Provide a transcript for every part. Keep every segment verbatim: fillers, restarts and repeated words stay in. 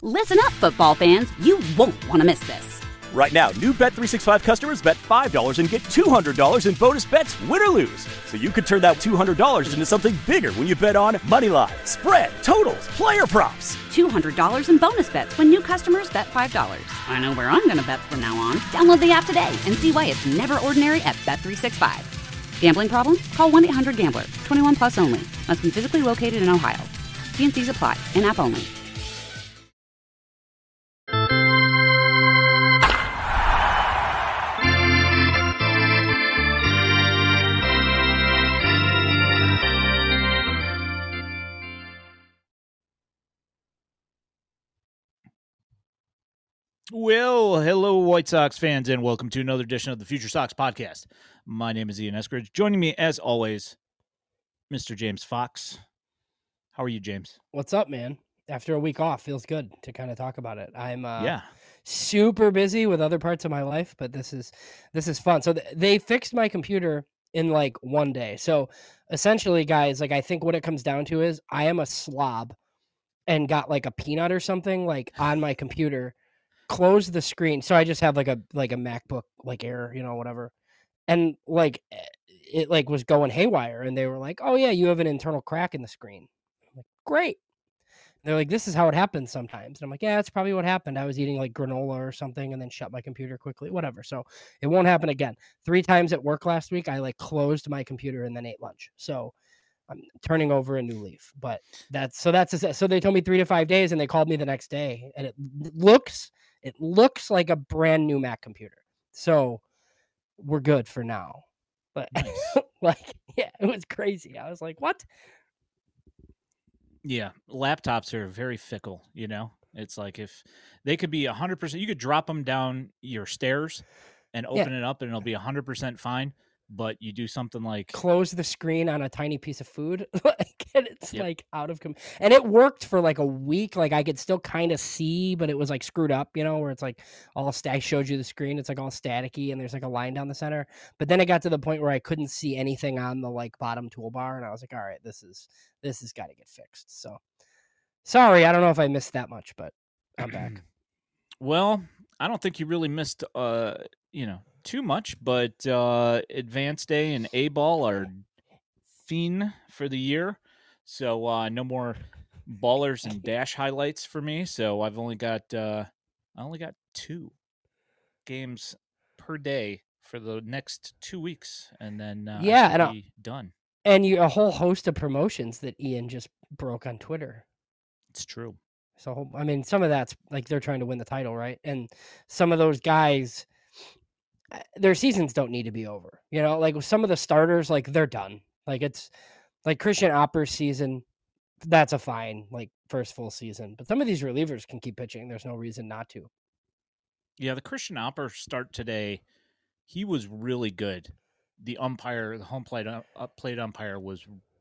Listen up, football fans. You won't want to miss this. Right now, new Bet three sixty-five customers bet five dollars and get two hundred dollars in bonus bets, win or lose. So you could turn that two hundred dollars into something bigger when you bet on money line, spread, totals, player props. two hundred dollars in bonus bets when new customers bet five dollars. I know where I'm going to bet from now on. Download the app today and see why it's never ordinary at Bet three sixty-five. Gambling problem? Call one eight hundred gambler. twenty-one plus only. Must be physically located in Ohio. T and C's apply. In-app only. Well, hello, White Sox fans, and welcome to another edition of the Future Sox podcast. My name is Ian Eskridge. Joining me, as always, Mister James Fox. How are you, James? What's up, man? After a week off, feels good to kind of talk about it. I'm uh, yeah super busy with other parts of my life, but this is this is fun. So th- they fixed my computer in like one day. So essentially, guys, like I think what it comes down to is I am a slob and got like a peanut or something like on my computer. Close the screen. So I just have like a like a MacBook like Air, you know, whatever. And like it like was going haywire and they were like, "Oh yeah, you have an internal crack in the screen." I'm like, "Great." And they're like, "This is how it happens sometimes." And I'm like, "Yeah, that's probably what happened. I was eating like granola or something and then shut my computer quickly, whatever." So it won't happen again. Three times at work last week, I like closed my computer and then ate lunch. So I'm turning over a new leaf, but that's so that's so they told me three to five days and they called me the next day and it looks It looks like a brand new Mac computer. So we're good for now. But nice. Like, yeah, it was crazy. I was like, what? Yeah, laptops are very fickle, you know? It's like if they could be one hundred percent, you could drop them down your stairs and open yeah. it up and it'll be one hundred percent fine. But you do something like close the screen on a tiny piece of food, like, and it's yep. like out of com- and it worked for like a week. Like I could still kind of see, but it was like screwed up, you know, where it's like all st- I showed you the screen. It's like all staticky and there's like a line down the center. But then it got to the point where I couldn't see anything on the like bottom toolbar, and I was like, all right, this is this has got to get fixed. So sorry, I don't know if I missed that much, but I'm back. Well, I don't think you really missed, uh, you know. too much, but uh, Advanced Day and A-Ball are fiend for the year. So uh, no more ballers and dash highlights for me. So I've only got uh, I only got two games per day for the next two weeks, and then uh, yeah, I should and be a, done. And you a whole host of promotions that Ian just broke on Twitter. It's true. So I mean, some of that's like they're trying to win the title, right? And some of those guys, their seasons don't need to be over, you know, like with some of the starters, like they're done. Like it's like Christian Opper's season. That's a fine, like first full season, but some of these relievers can keep pitching. There's no reason not to. Yeah. The Christian Opper start today, he was really good. The umpire, the home plate up plate umpire was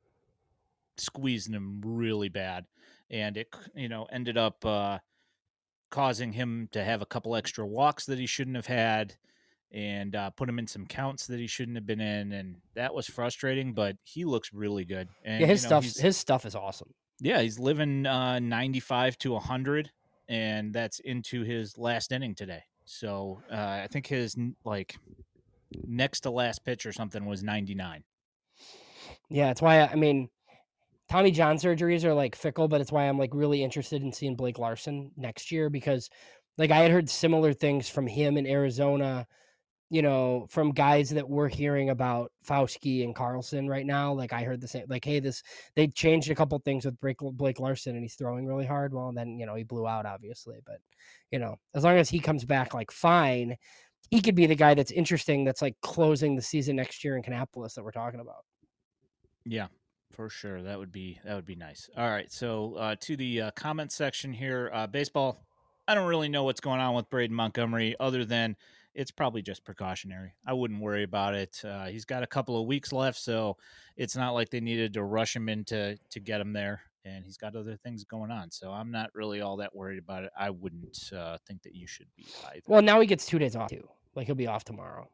squeezing him really bad. And it, you know, ended up uh, causing him to have a couple extra walks that he shouldn't have had. And uh, put him in some counts that he shouldn't have been in, and that was frustrating. But he looks really good. And, yeah, his you know, stuff, his stuff is awesome. Yeah, he's living uh, ninety-five to a hundred, and that's into his last inning today. So uh, I think his like next to last pitch or something was ninety-nine. Yeah, it's why I mean, Tommy John surgeries are like fickle, but it's why I'm like really interested in seeing Blake Larson next year because, like, I had heard similar things from him in Arizona. You know, from guys that we're hearing about Fauske and Carlson right now. Like I heard the same, like, hey, this, they changed a couple things with Blake, Blake Larson and he's throwing really hard. Well, and then, you know, he blew out obviously, but you know, as long as he comes back, like fine, he could be the guy that's interesting. That's like closing the season next year in Kannapolis that we're talking about. Yeah, for sure. That would be, that would be nice. All right. So uh, to the uh, comment section here, uh, baseball, I don't really know what's going on with Braden Montgomery other than it's probably just precautionary. I wouldn't worry about it. Uh, he's got a couple of weeks left, so it's not like they needed to rush him in to, to get him there, and he's got other things going on. So I'm not really all that worried about it. I wouldn't uh, think that you should be either. Well, now he gets two days off, too. Like, he'll be off tomorrow.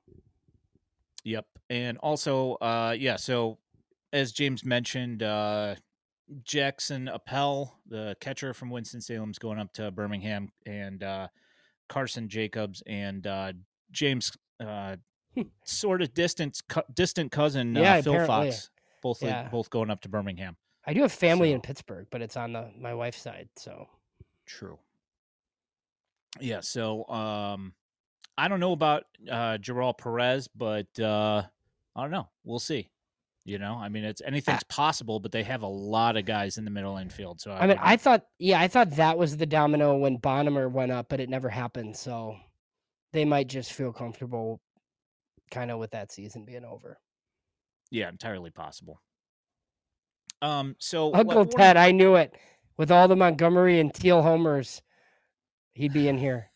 Yep. And also, uh, yeah, so as James mentioned, uh, Jackson Appel, the catcher from Winston-Salem's going up to Birmingham, and uh, Carson Jacobs and uh, James, uh, sort of distant co- distant cousin uh, Yeah, Phil apparently. Fox, both Yeah. both going up to Birmingham. I do have family So- in Pittsburgh, but it's on the my wife's side. So True. Yeah, so um, I don't know about uh, Gerald Perez, but uh, I don't know. We'll see. You know, I mean, it's anything's possible, but they have a lot of guys in the middle infield. So I, I mean, would- I thought, yeah, I thought that was the domino when Bonnemer went up, but it never happened. So they might just feel comfortable, kind of, with that season being over. yeah, entirely possible. Um, so Uncle what- what- Ted, I knew it. With all the Montgomery and Teal homers, he'd be in here.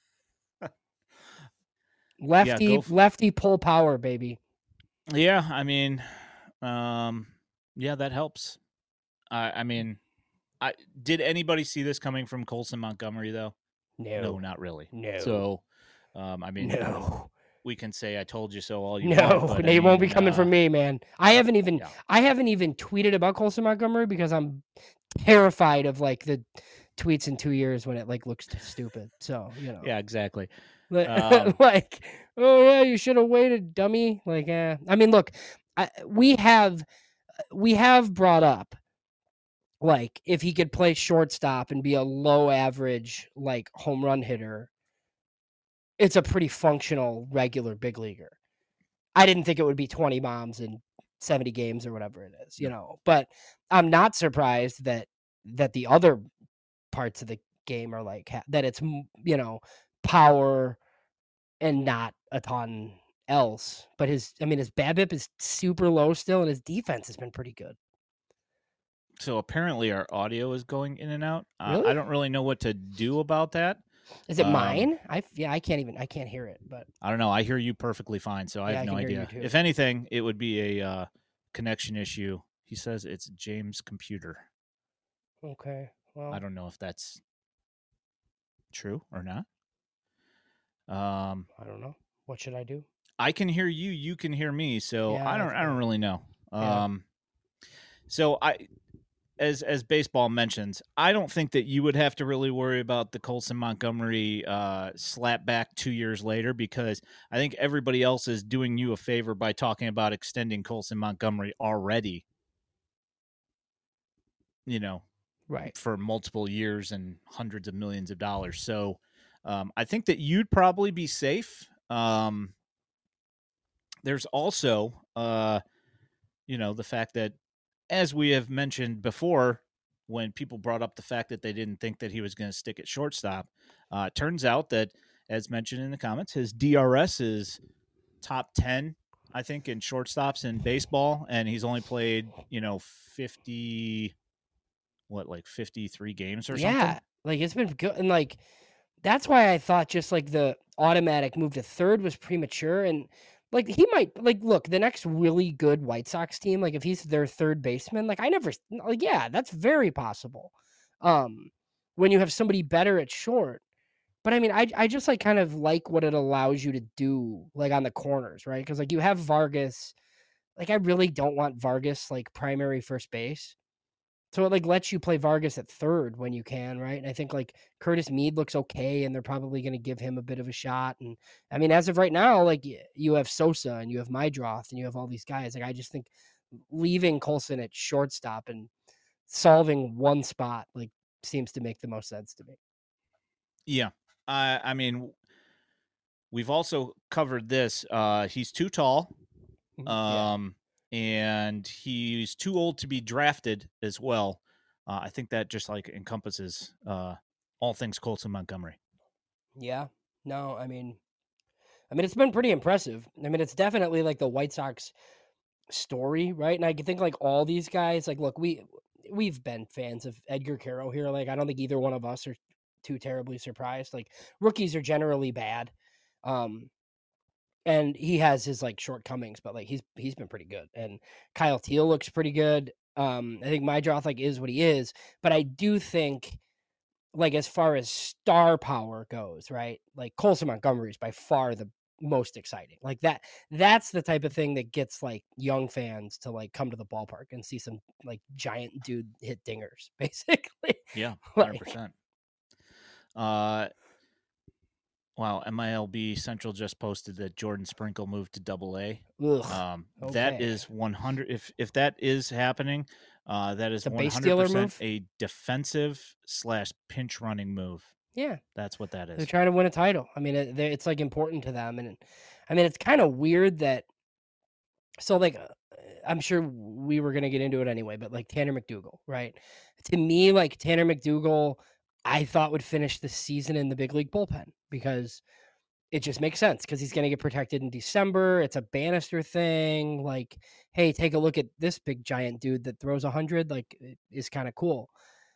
Lefty, f- lefty pull power, baby. Yeah, I mean, um, yeah, that helps. I, I mean, I did anybody see this coming from Colson Montgomery though? No, No, not really. no. So, um, I mean, no, we can say "I told you so" all you no. want, but, They I won't be mean, coming uh, from me, man. I haven't even, yeah. I haven't even tweeted about Colson Montgomery because I'm terrified of like the tweets in two years when it like looks stupid. So you know, Yeah, exactly. Like, Um, like, oh yeah, you should have waited, dummy. Like, eh. I mean, look, I, we have we have brought up like if he could play shortstop and be a low average like home run hitter, it's a pretty functional regular big leaguer. I didn't think it would be twenty bombs in seventy games or whatever it is, you know. But I'm not surprised that that the other parts of the game are like ha- that. It's m- you know power and not a ton else. But his, I mean, his BABIP is super low still, and his defense has been pretty good. So apparently our audio is going in and out. Uh, Really? I don't really know what to do about that. Is it Um, mine? I yeah, I can't even I can't hear it. But I don't know. I hear you perfectly fine, so I Yeah, have I no can hear you idea. too. If anything, it would be a uh, connection issue. He says it's James' computer. okay, well, I don't know if that's true or not. Um, I don't know. What should I do? I can hear you. You can hear me. So Yeah, I don't. that's I don't good. really know. Yeah. Um, so I, as as baseball mentions, I don't think that you would have to really worry about the Colson Montgomery uh, slap back two years later, because I think everybody else is doing you a favor by talking about extending Colson Montgomery already. You know, Right. for multiple years and hundreds of millions of dollars. So um, I think that you'd probably be safe. Um, there's also, uh, you know, the fact that, as we have mentioned before, when people brought up the fact that they didn't think that he was going to stick at shortstop, uh, turns out that, as mentioned in the comments, his D R S is top ten, I think, in shortstops in baseball, and he's only played, you know, fifty, what, like fifty-three games or Yeah, something? like it's been good, and like that's why I thought just like the automatic move to third was premature, and like he might like look the next really good White Sox team, like if he's their third baseman, like I never like yeah, that's very possible. Um, when you have somebody better at short, but I mean, I I just like kind of like what it allows you to do, like on the corners, right? Because like you have Vargas, like I really don't want Vargas like primary first base. So it like lets you play Vargas at third when you can, right? And I think like Curtis Mead looks okay, and they're probably going to give him a bit of a shot. And I mean, as of right now, like y- you have Sosa and you have Mydroth and you have all these guys. Like I just think leaving Colson at shortstop and solving one spot like seems to make the most sense to me. Yeah. I I mean, we've also covered this. Uh, he's too tall. Yeah. Um, and he's too old to be drafted as well. Uh, I think that just like encompasses uh, all things Colson Montgomery. Yeah. No, I mean, I mean, it's been pretty impressive. I mean, it's definitely like the White Sox story, right? And I think like all these guys, like, look, we we've been fans of Edgar Caro here. Like, I don't think either one of us are too terribly surprised. Like, rookies are generally bad, um, and he has his like shortcomings, but like he's he's been pretty good. And Kyle Teal looks pretty good. Um, I think Mydroth like is what he is, but I do think, like as far as star power goes, right? Like Colson Montgomery is by far the most exciting. Like that, that's the type of thing that gets like young fans to like come to the ballpark and see some like giant dude hit dingers, basically. Yeah, Like- one hundred percent. Uh, wow, M I L B Central just posted that Jordan Sprinkle moved to Double A. Ugh, Um, that okay. is one hundred. If if that is happening, uh, that is It's a one base hundred stealer percent move? a defensive slash pinch running move. yeah, That's what that they're is. trying to win a title. I mean, it, they- it's like important to them, and I mean, it's kind of weird that. So, like, uh, I'm sure we were gonna get into it anyway, but like Tanner McDougal, right? To me, like Tanner McDougal, I thought would finish the season in the big league bullpen because it just makes sense because he's gonna get protected in December. It's a Bannister thing. Like, hey, take a look at this big giant dude that throws a hundred. Like, it is kind of cool.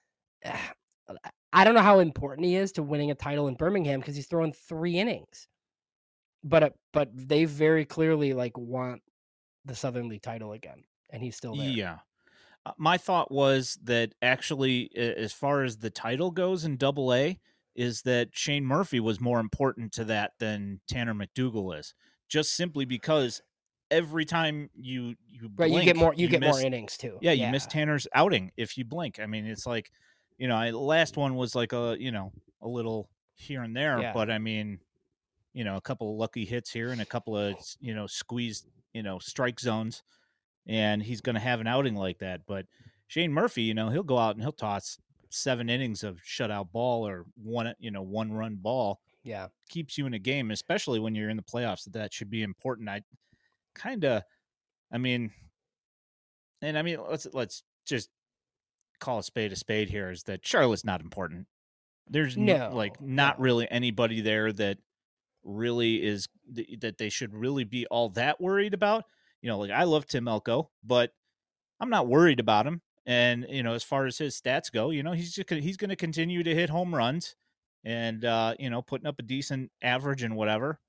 I don't know how important he is to winning a title in Birmingham because he's throwing three innings. But uh, but they very clearly like want the Southern League title again, and he's still there. Yeah. Uh, my thought was that actually, a- as far as the title goes in Double A, is that Shane Murphy was more important to that than Tanner McDougal is, just simply because every time you you Right, blink, you get more you, get miss, more innings too. Yeah, you miss Tanner's outing if you blink. I mean, it's like, you know, I, the last one was like a you know a little here and there, Yeah. but I mean, you know, a couple of lucky hits here and a couple of you know squeezed you know strike zones, and he's going to have an outing like that. But Shane Murphy, you know, he'll go out and he'll toss seven innings of shutout ball or one, you know, one run ball. Yeah. Keeps you in a game, especially when you're in the playoffs. That that should be important. I kind of, I mean, and I mean, let's let's just call a spade a spade here. Is that Charlotte's not important? There's n- No, like not no. really anybody there that really is th- that they should really be all that worried about. You know, like I love Tim Elko, but I'm not worried about him. And you know, as far as his stats go, you know, he's just gonna, he's going to continue to hit home runs, and uh, you know, putting up a decent average and whatever.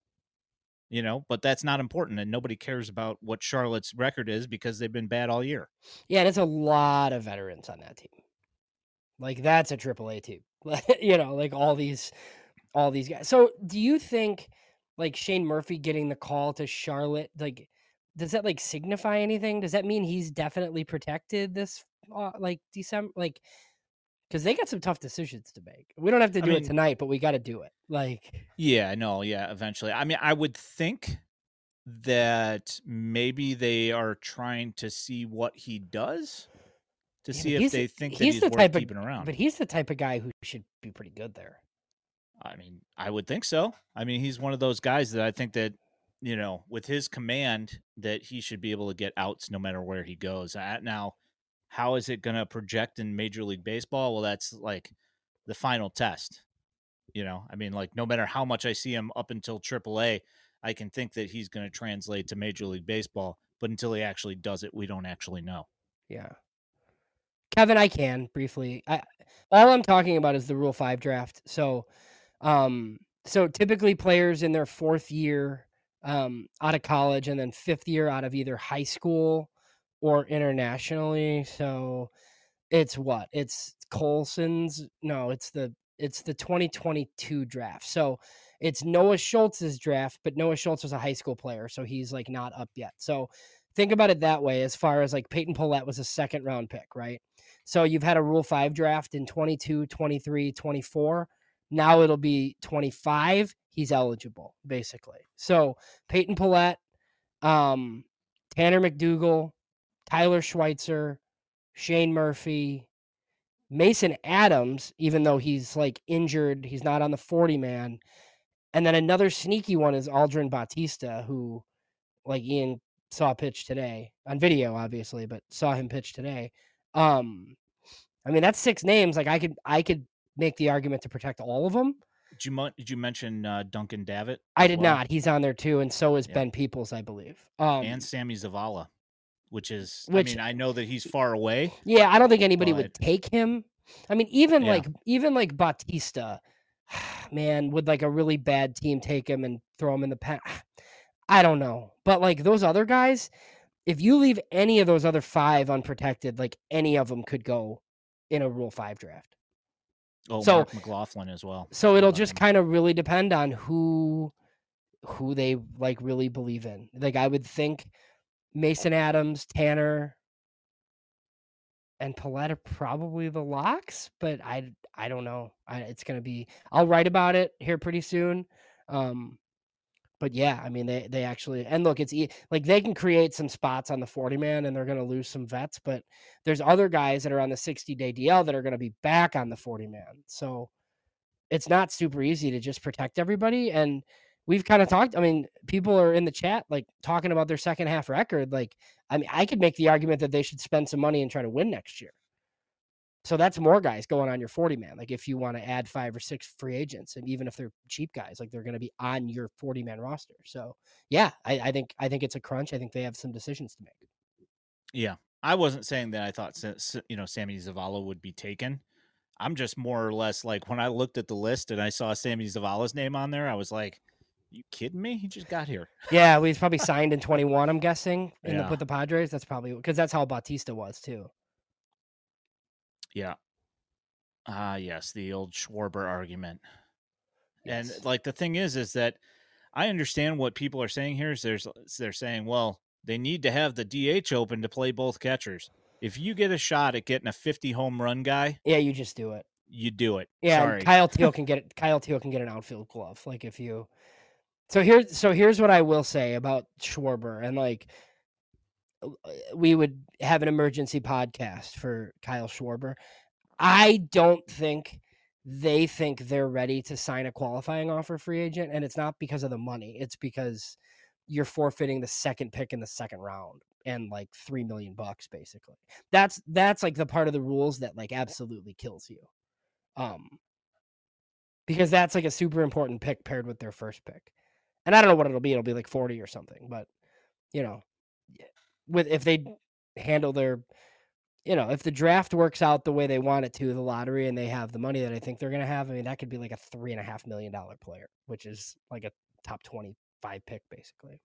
You know, but that's not important, and nobody cares about what Charlotte's record is because they've been bad all year. Yeah, and it's a lot of veterans on that team. Like that's a triple A team. You know, like all these all these guys. So do you think like Shane Murphy getting the call to Charlotte, like does that like signify anything? Does that mean he's definitely protected this uh, like December? Like because they got some tough decisions to make. We don't have to I do mean- it tonight, but we got to do it. Like Yeah, I know. Yeah, eventually. I mean, I would think that maybe they are trying to see what he does to Yeah, see but if he's- they think that he's he's the worth type of- keeping around. but he's the type of guy who should be pretty good there. I mean, I would think so. I mean, he's one of those guys that I think that, you know, with his command, that he should be able to get outs no matter where he goes. Uh, Now, how is it going to project in Major League Baseball? Well, that's like the final test. You know, I mean, like no matter how much I see him up until triple A, I can think that he's going to translate to Major League Baseball. But until he actually does it, we don't actually know. Yeah. Kevin, I can briefly. I all I'm talking about is the Rule five draft. So um so typically players in their fourth year um out of college and then fifth year out of either high school or internationally. So it's what? It's Colson's no, it's the it's the twenty twenty-two draft. So it's Noah Schultz's draft, but Noah Schultz was a high school player, so he's like not up yet. So think about it that way as far as like Peyton Paulette was a second round pick, right? So you've had a Rule five draft in twenty-two, twenty-three, twenty-four. Now it'll be twenty-five. He's eligible, basically. So Peyton Paulette, um, Tanner McDougal, Tyler Schweitzer, Shane Murphy, Mason Adams, even though he's like injured, he's not on the forty man. And then another sneaky one is Aldrin Bautista, who like Ian saw pitch today on video, obviously, but saw him pitch today. Um, I mean, that's six names. Like I could, I could make the argument to protect all of them. Did you, mo- did you mention uh, Duncan Davitt? I as did well? not. He's on there too, and so is Yeah. Ben Peoples, I believe. Um, And Sammy Zavala, which is, Which- I mean, I know that he's far away. yeah, I don't think anybody would But- take him. I mean, even Yeah. like even like Bautista, man, would like a really bad team take him and throw him in the pen? I don't know, but like those other guys, if you leave any of those other five unprotected, like any of them could go in a Rule Five draft. Oh, So- Mark McLaughlin as well. So it'll About just him. kind of really depend on who who they like really believe in. Like I would think Mason Adams, Tanner, and Paulette are probably the locks, but I I don't know. I, it's gonna be. I'll write about it here pretty soon. Um, but yeah, I mean they they actually and look, it's e- like they can create some spots on the forty man, and they're gonna lose some vets, but there's other guys that are on the sixty day D L that are gonna be back on the forty man. So it's not super easy to just protect everybody. And we've kind of talked. I mean, people are in the chat like talking about their second half record. Like, I mean, I could make the argument that they should spend some money and try to win next year. So that's more guys going on your forty man. Like if you want to add five or six free agents, and even if they're cheap guys, like they're going to be on your forty man roster. So yeah, I, I think I think it's a crunch. I think they have some decisions to make. Yeah, I wasn't saying that I thought you know Sammy Zavala would be taken. I'm just more or less like when I looked at the list and I saw Sammy Zavala's name on there, I was like, "You kidding me? He just got here." Yeah, well, he's probably signed in twenty-one. I'm guessing in yeah. the, with the Padres. That's probably because that's how Bautista was too. Yeah. Ah, uh, yes, the old Schwarber argument. Yes. And like the thing is, is that I understand what people are saying here. Is there's they're saying, well, they need to have the D H open to play both catchers. If you get a shot at getting a fifty home run guy, yeah, you just do it. You do it. Yeah, Sorry. Kyle Teal can get it. Kyle Teal can get an outfield glove. Like if you, so here's so here's what I will say about Schwarber, and like we would have an emergency podcast for Kyle Schwarber. I don't think they think they're ready to sign a qualifying offer free agent, and it's not because of the money. It's because you're forfeiting the second pick in the second round and like three million bucks basically. That's that's like the part of the rules that like absolutely kills you. Um, because that's like a super important pick paired with their first pick. And I don't know what it'll be. It'll be like forty or something, but you know, with, if they handle their, you know, if the draft works out the way they want it to, the lottery, and they have the money that I think they're going to have, I mean, that could be like a three and a half million dollar player, which is like a top twenty-five pick basically.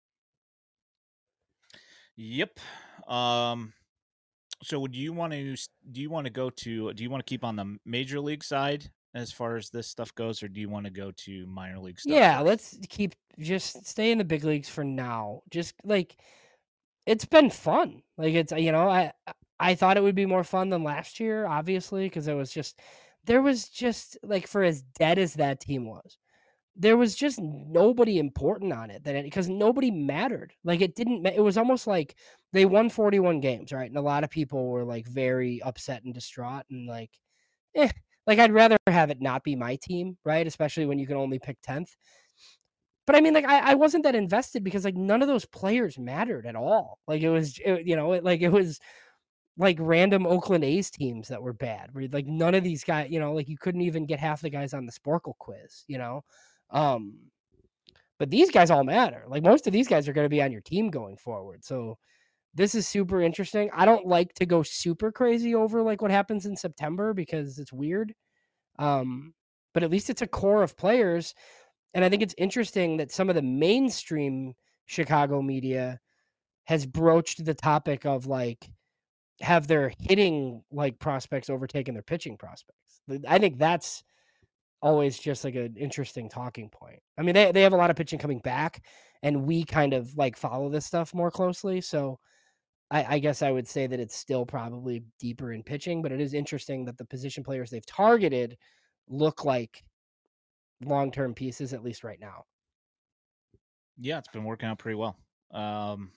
Yep. Um, so would you want to, do you want to go to, do you want to keep on the major league side as far as this stuff goes, or do you want to go to minor league stuff? Yeah, let's keep, just stay in the big leagues for now. Just like, it's been fun. Like it's, you know, I, I thought it would be more fun than last year, obviously, because it was just, there was just like, for as dead as that team was, there was just nobody important on it that because nobody mattered. Like it didn't, it was almost like they won forty-one games, right? And a lot of people were like very upset and distraught and like, eh, like I'd rather have it not be my team, right? Especially when you can only pick tenth. But I mean, like I, I wasn't that invested because like none of those players mattered at all. Like it was, it, you know, it, like it was like random Oakland A's teams that were bad. Where like none of these guys, you know, like you couldn't even get half the guys on the Sporkle quiz, you know. Um, but these guys all matter. Like most of these guys are going to be on your team going forward. So this is super interesting. I don't like to go super crazy over like what happens in September because it's weird. Um, but at least it's a core of players. And I think it's interesting that some of the mainstream Chicago media has broached the topic of like, have their hitting like prospects overtaken their pitching prospects. I think that's always just like an interesting talking point. I mean, they, they have a lot of pitching coming back and we kind of like follow this stuff more closely. So I, I guess I would say that it's still probably deeper in pitching, but it is interesting that the position players they've targeted look like long-term pieces, at least right now. Yeah, it's been working out pretty well. Um,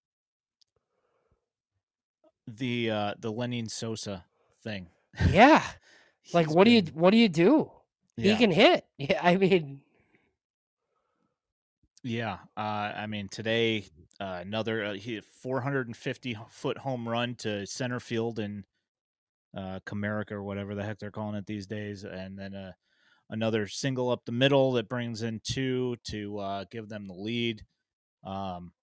the uh, the Lenyn Sosa thing. Yeah. Like, what been... do you what do you do? Yeah. He can hit. Yeah, I mean, yeah. Uh, I mean, today uh, another uh, he four hundred fifty foot home run to center field in uh, Comerica or whatever the heck they're calling it these days, and then uh, another single up the middle that brings in two to uh, give them the lead. Um,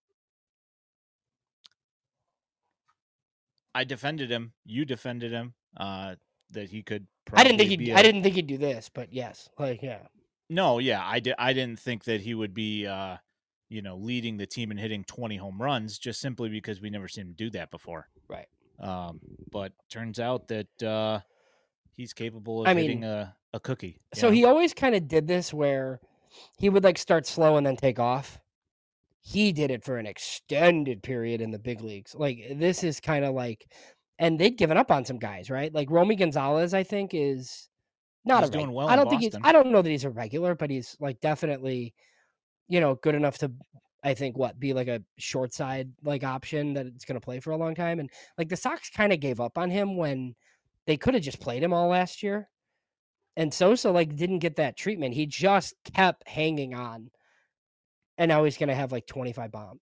I defended him. You defended him. Uh, that he could. I didn't think he. I didn't think he'd do this, but yes, like yeah. No, yeah, I did. I didn't think that he would be, uh, you know, leading the team and hitting twenty home runs, just simply because we never seen him do that before. Right. Um, but turns out that uh, he's capable of I hitting mean, a, a cookie. So know? he always kind of did this where he would like start slow and then take off. He did it for an extended period in the big leagues. Like this is kind of like, and they'd given up on some guys, right? Like Romy Gonzalez, I think is not He's a doing reg- well I in don't think he's. Boston. I don't know that he's a regular, but he's like definitely, you know, good enough to. I think what be like a short side like option that it's going to play for a long time. And like the Sox kind of gave up on him when they could have just played him all last year. And Sosa like didn't get that treatment. He just kept hanging on. And now he's going to have like twenty-five bombs.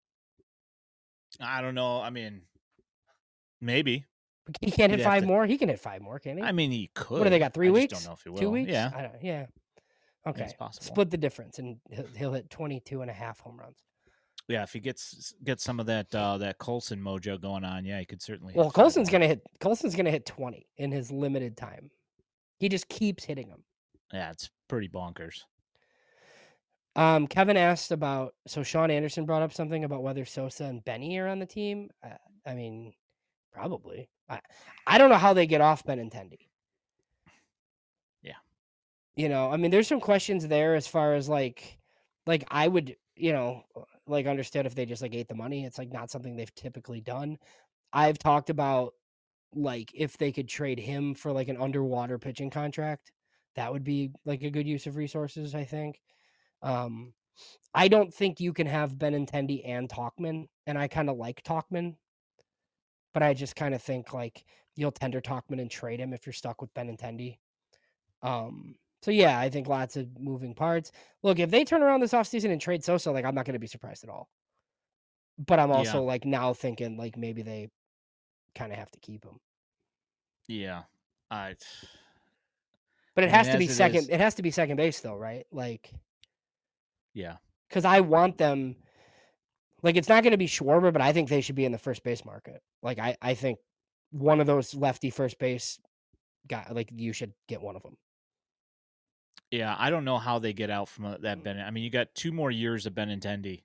I don't know. I mean, maybe. He can't hit He'd have five to- more. He can hit five more, can he? I mean, he could. what do they got? Three I weeks? Just don't know if he will. Two weeks? Yeah. I don't, yeah. Okay. It's possible. Split the difference, and he'll, he'll hit twenty-two and a half home runs. Yeah, if he gets gets some of that uh, that Colson mojo going on, yeah, he could certainly. Well, hit five Colson's more. gonna hit. Colson's gonna hit twenty in his limited time. He just keeps hitting them. Yeah, it's pretty bonkers. Um, Kevin asked about. So Sean Anderson brought up something about whether Sosa and Benny are on the team. Uh, I mean, probably. I, I don't know how they get off Benintendi. Yeah. You know, I mean, there's some questions there as far as like, like I would, you know, like understand if they just like ate the money. It's like not something they've typically done. I've talked about like if they could trade him for like an underwater pitching contract, that would be like a good use of resources, I think. Um, I don't think you can have Benintendi and Tauchman, and I kind of like Tauchman, but I just kind of think like you'll tender Tauchman and trade him if you're stuck with Benintendi. Um, so yeah, I think lots of moving parts. Look, if they turn around this offseason and trade Sosa, like I'm not going to be surprised at all. But I'm also Yeah. like now thinking like maybe they kind of have to keep him. Yeah, I. But it I has mean, to be as it second. is- It has to be second base though, right? Like, Yeah. because I want them. Like, it's not going to be Schwarber, but I think they should be in the first base market. Like, I, I think one of those lefty first base guy, like you should get one of them. Yeah, I don't know how they get out from uh, that Ben. I mean, you got two more years of Benintendi.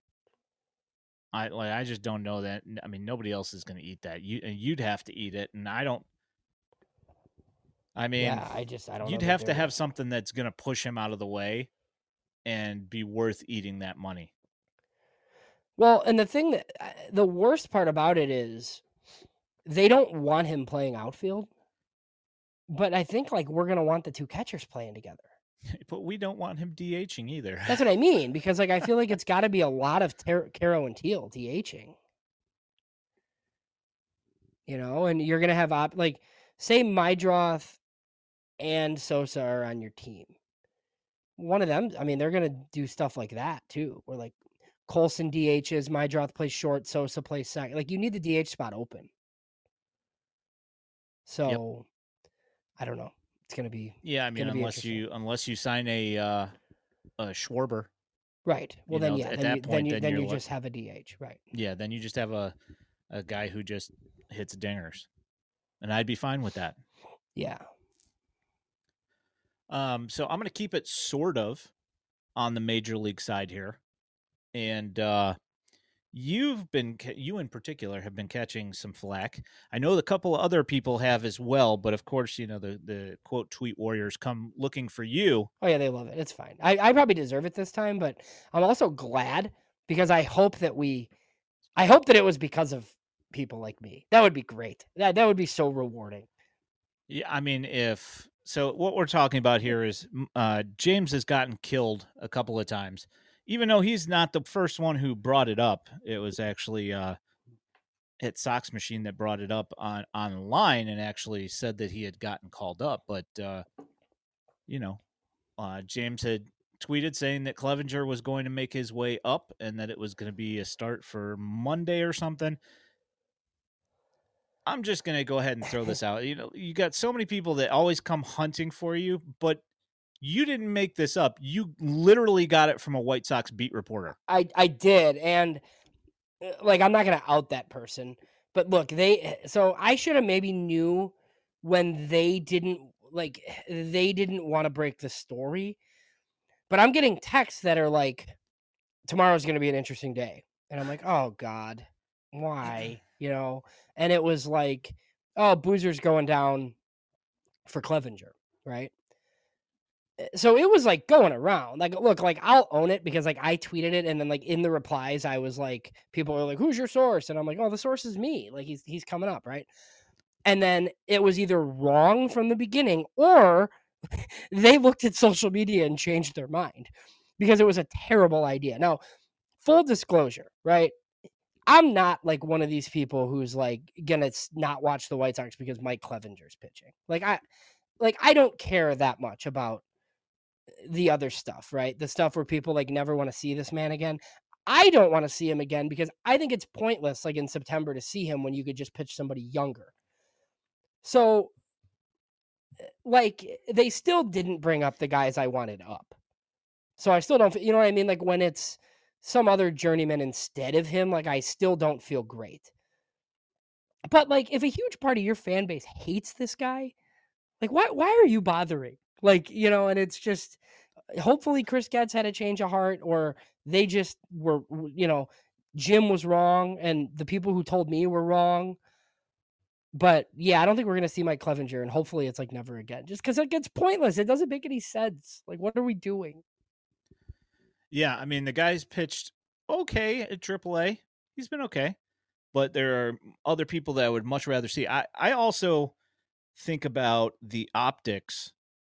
I like. I just don't know that. I mean, nobody else is going to eat that. You and you'd have to eat it, and I don't. I mean, Yeah, I just I don't. you'd know that have to they're- have something that's going to push him out of the way, and be worth eating that money. Well, and the thing that uh, the worst part about it is they don't want him playing outfield. But I think like we're gonna want the two catchers playing together. But we don't want him DHing either. That's what I mean, because like I feel like it's got to be a lot of Ter- Caro and Teal DHing. You know, and you're gonna have op- like say Mydroth and Sosa are on your team. One of them, I mean, they're gonna do stuff like that too, where like Colson D Hs, Mydroth plays short, Sosa plays second. Like you need the D H spot open. So I don't know. It's gonna be Yeah, I mean, gonna be unless you unless you sign a uh, a Schwarber, right. Well, You then know, yeah, at then that you, then point, you then then you're you like- just have a D H, right? yeah, then you just have a a guy who just hits dingers, and I'd be fine with that. Yeah. Um, so I'm going to keep it sort of on the major league side here, and uh, you've been ca- you in particular have been catching some flack. I know a couple of other people have as well, but of course, you know the the quote tweet warriors come looking for you. Oh yeah, they love it. It's fine. I, I probably deserve it this time, but I'm also glad because I hope that we, I hope that it was because of people like me. That would be great. That that would be so rewarding. Yeah, I mean, if so, what we're talking about here is m- uh, James has gotten killed a couple of times, even though he's not the first one who brought it up. It was actually uh, Hit Sox Machine that brought it up on online and actually said that he had gotten called up. But uh, you know, uh, James had tweeted saying that Clevenger was going to make his way up and that it was going to be a start for Monday or something. I'm just going to go ahead and throw this out. You know, you got so many people that always come hunting for you, but you didn't make this up. You literally got it from a White Sox beat reporter. I I did, and uh, like I'm not gonna out that person, but look, they so I should have maybe knew when they didn't like they didn't want to break the story, but I'm getting texts that are like, tomorrow's gonna be an interesting day, and I'm like, oh god, why, you know? And it was like, oh, Boozer's going down for Clevenger, right? so it was like going around. Like, look, like I'll own it because like I tweeted it, and then like in the replies, I was like, people were like, "Who's your source?" And I'm like, "Oh, the source is me." Like he's he's coming up, right? And then it was either wrong from the beginning, or they looked at social media and changed their mind because it was a terrible idea. Now, full disclosure, right? I'm not like one of these people who's like gonna not watch the White Sox because Mike Clevenger's pitching. Like I, like I don't care that much about the other stuff, right? The stuff where people like never want to see this man again. I don't want to see him again because I think it's pointless, like in September, to see him when you could just pitch somebody younger. So, like, they still didn't bring up the guys I wanted up. So I still don't, you know what I mean? Like when it's some other journeyman instead of him, like I still don't feel great. But like, if a huge part of your fan base hates this guy, like why why are you bothering? Like, you know, and it's just, hopefully Chris Getz had a change of heart, or they just were, you know, Jim was wrong and the people who told me were wrong. But yeah, I don't think we're going to see Mike Clevenger, and hopefully it's like never again, just because it gets pointless. It doesn't make any sense. Like, what are we doing? Yeah, I mean, the guy's pitched okay at triple A. He's been okay. But there are other people that I would much rather see. I, I also think about the optics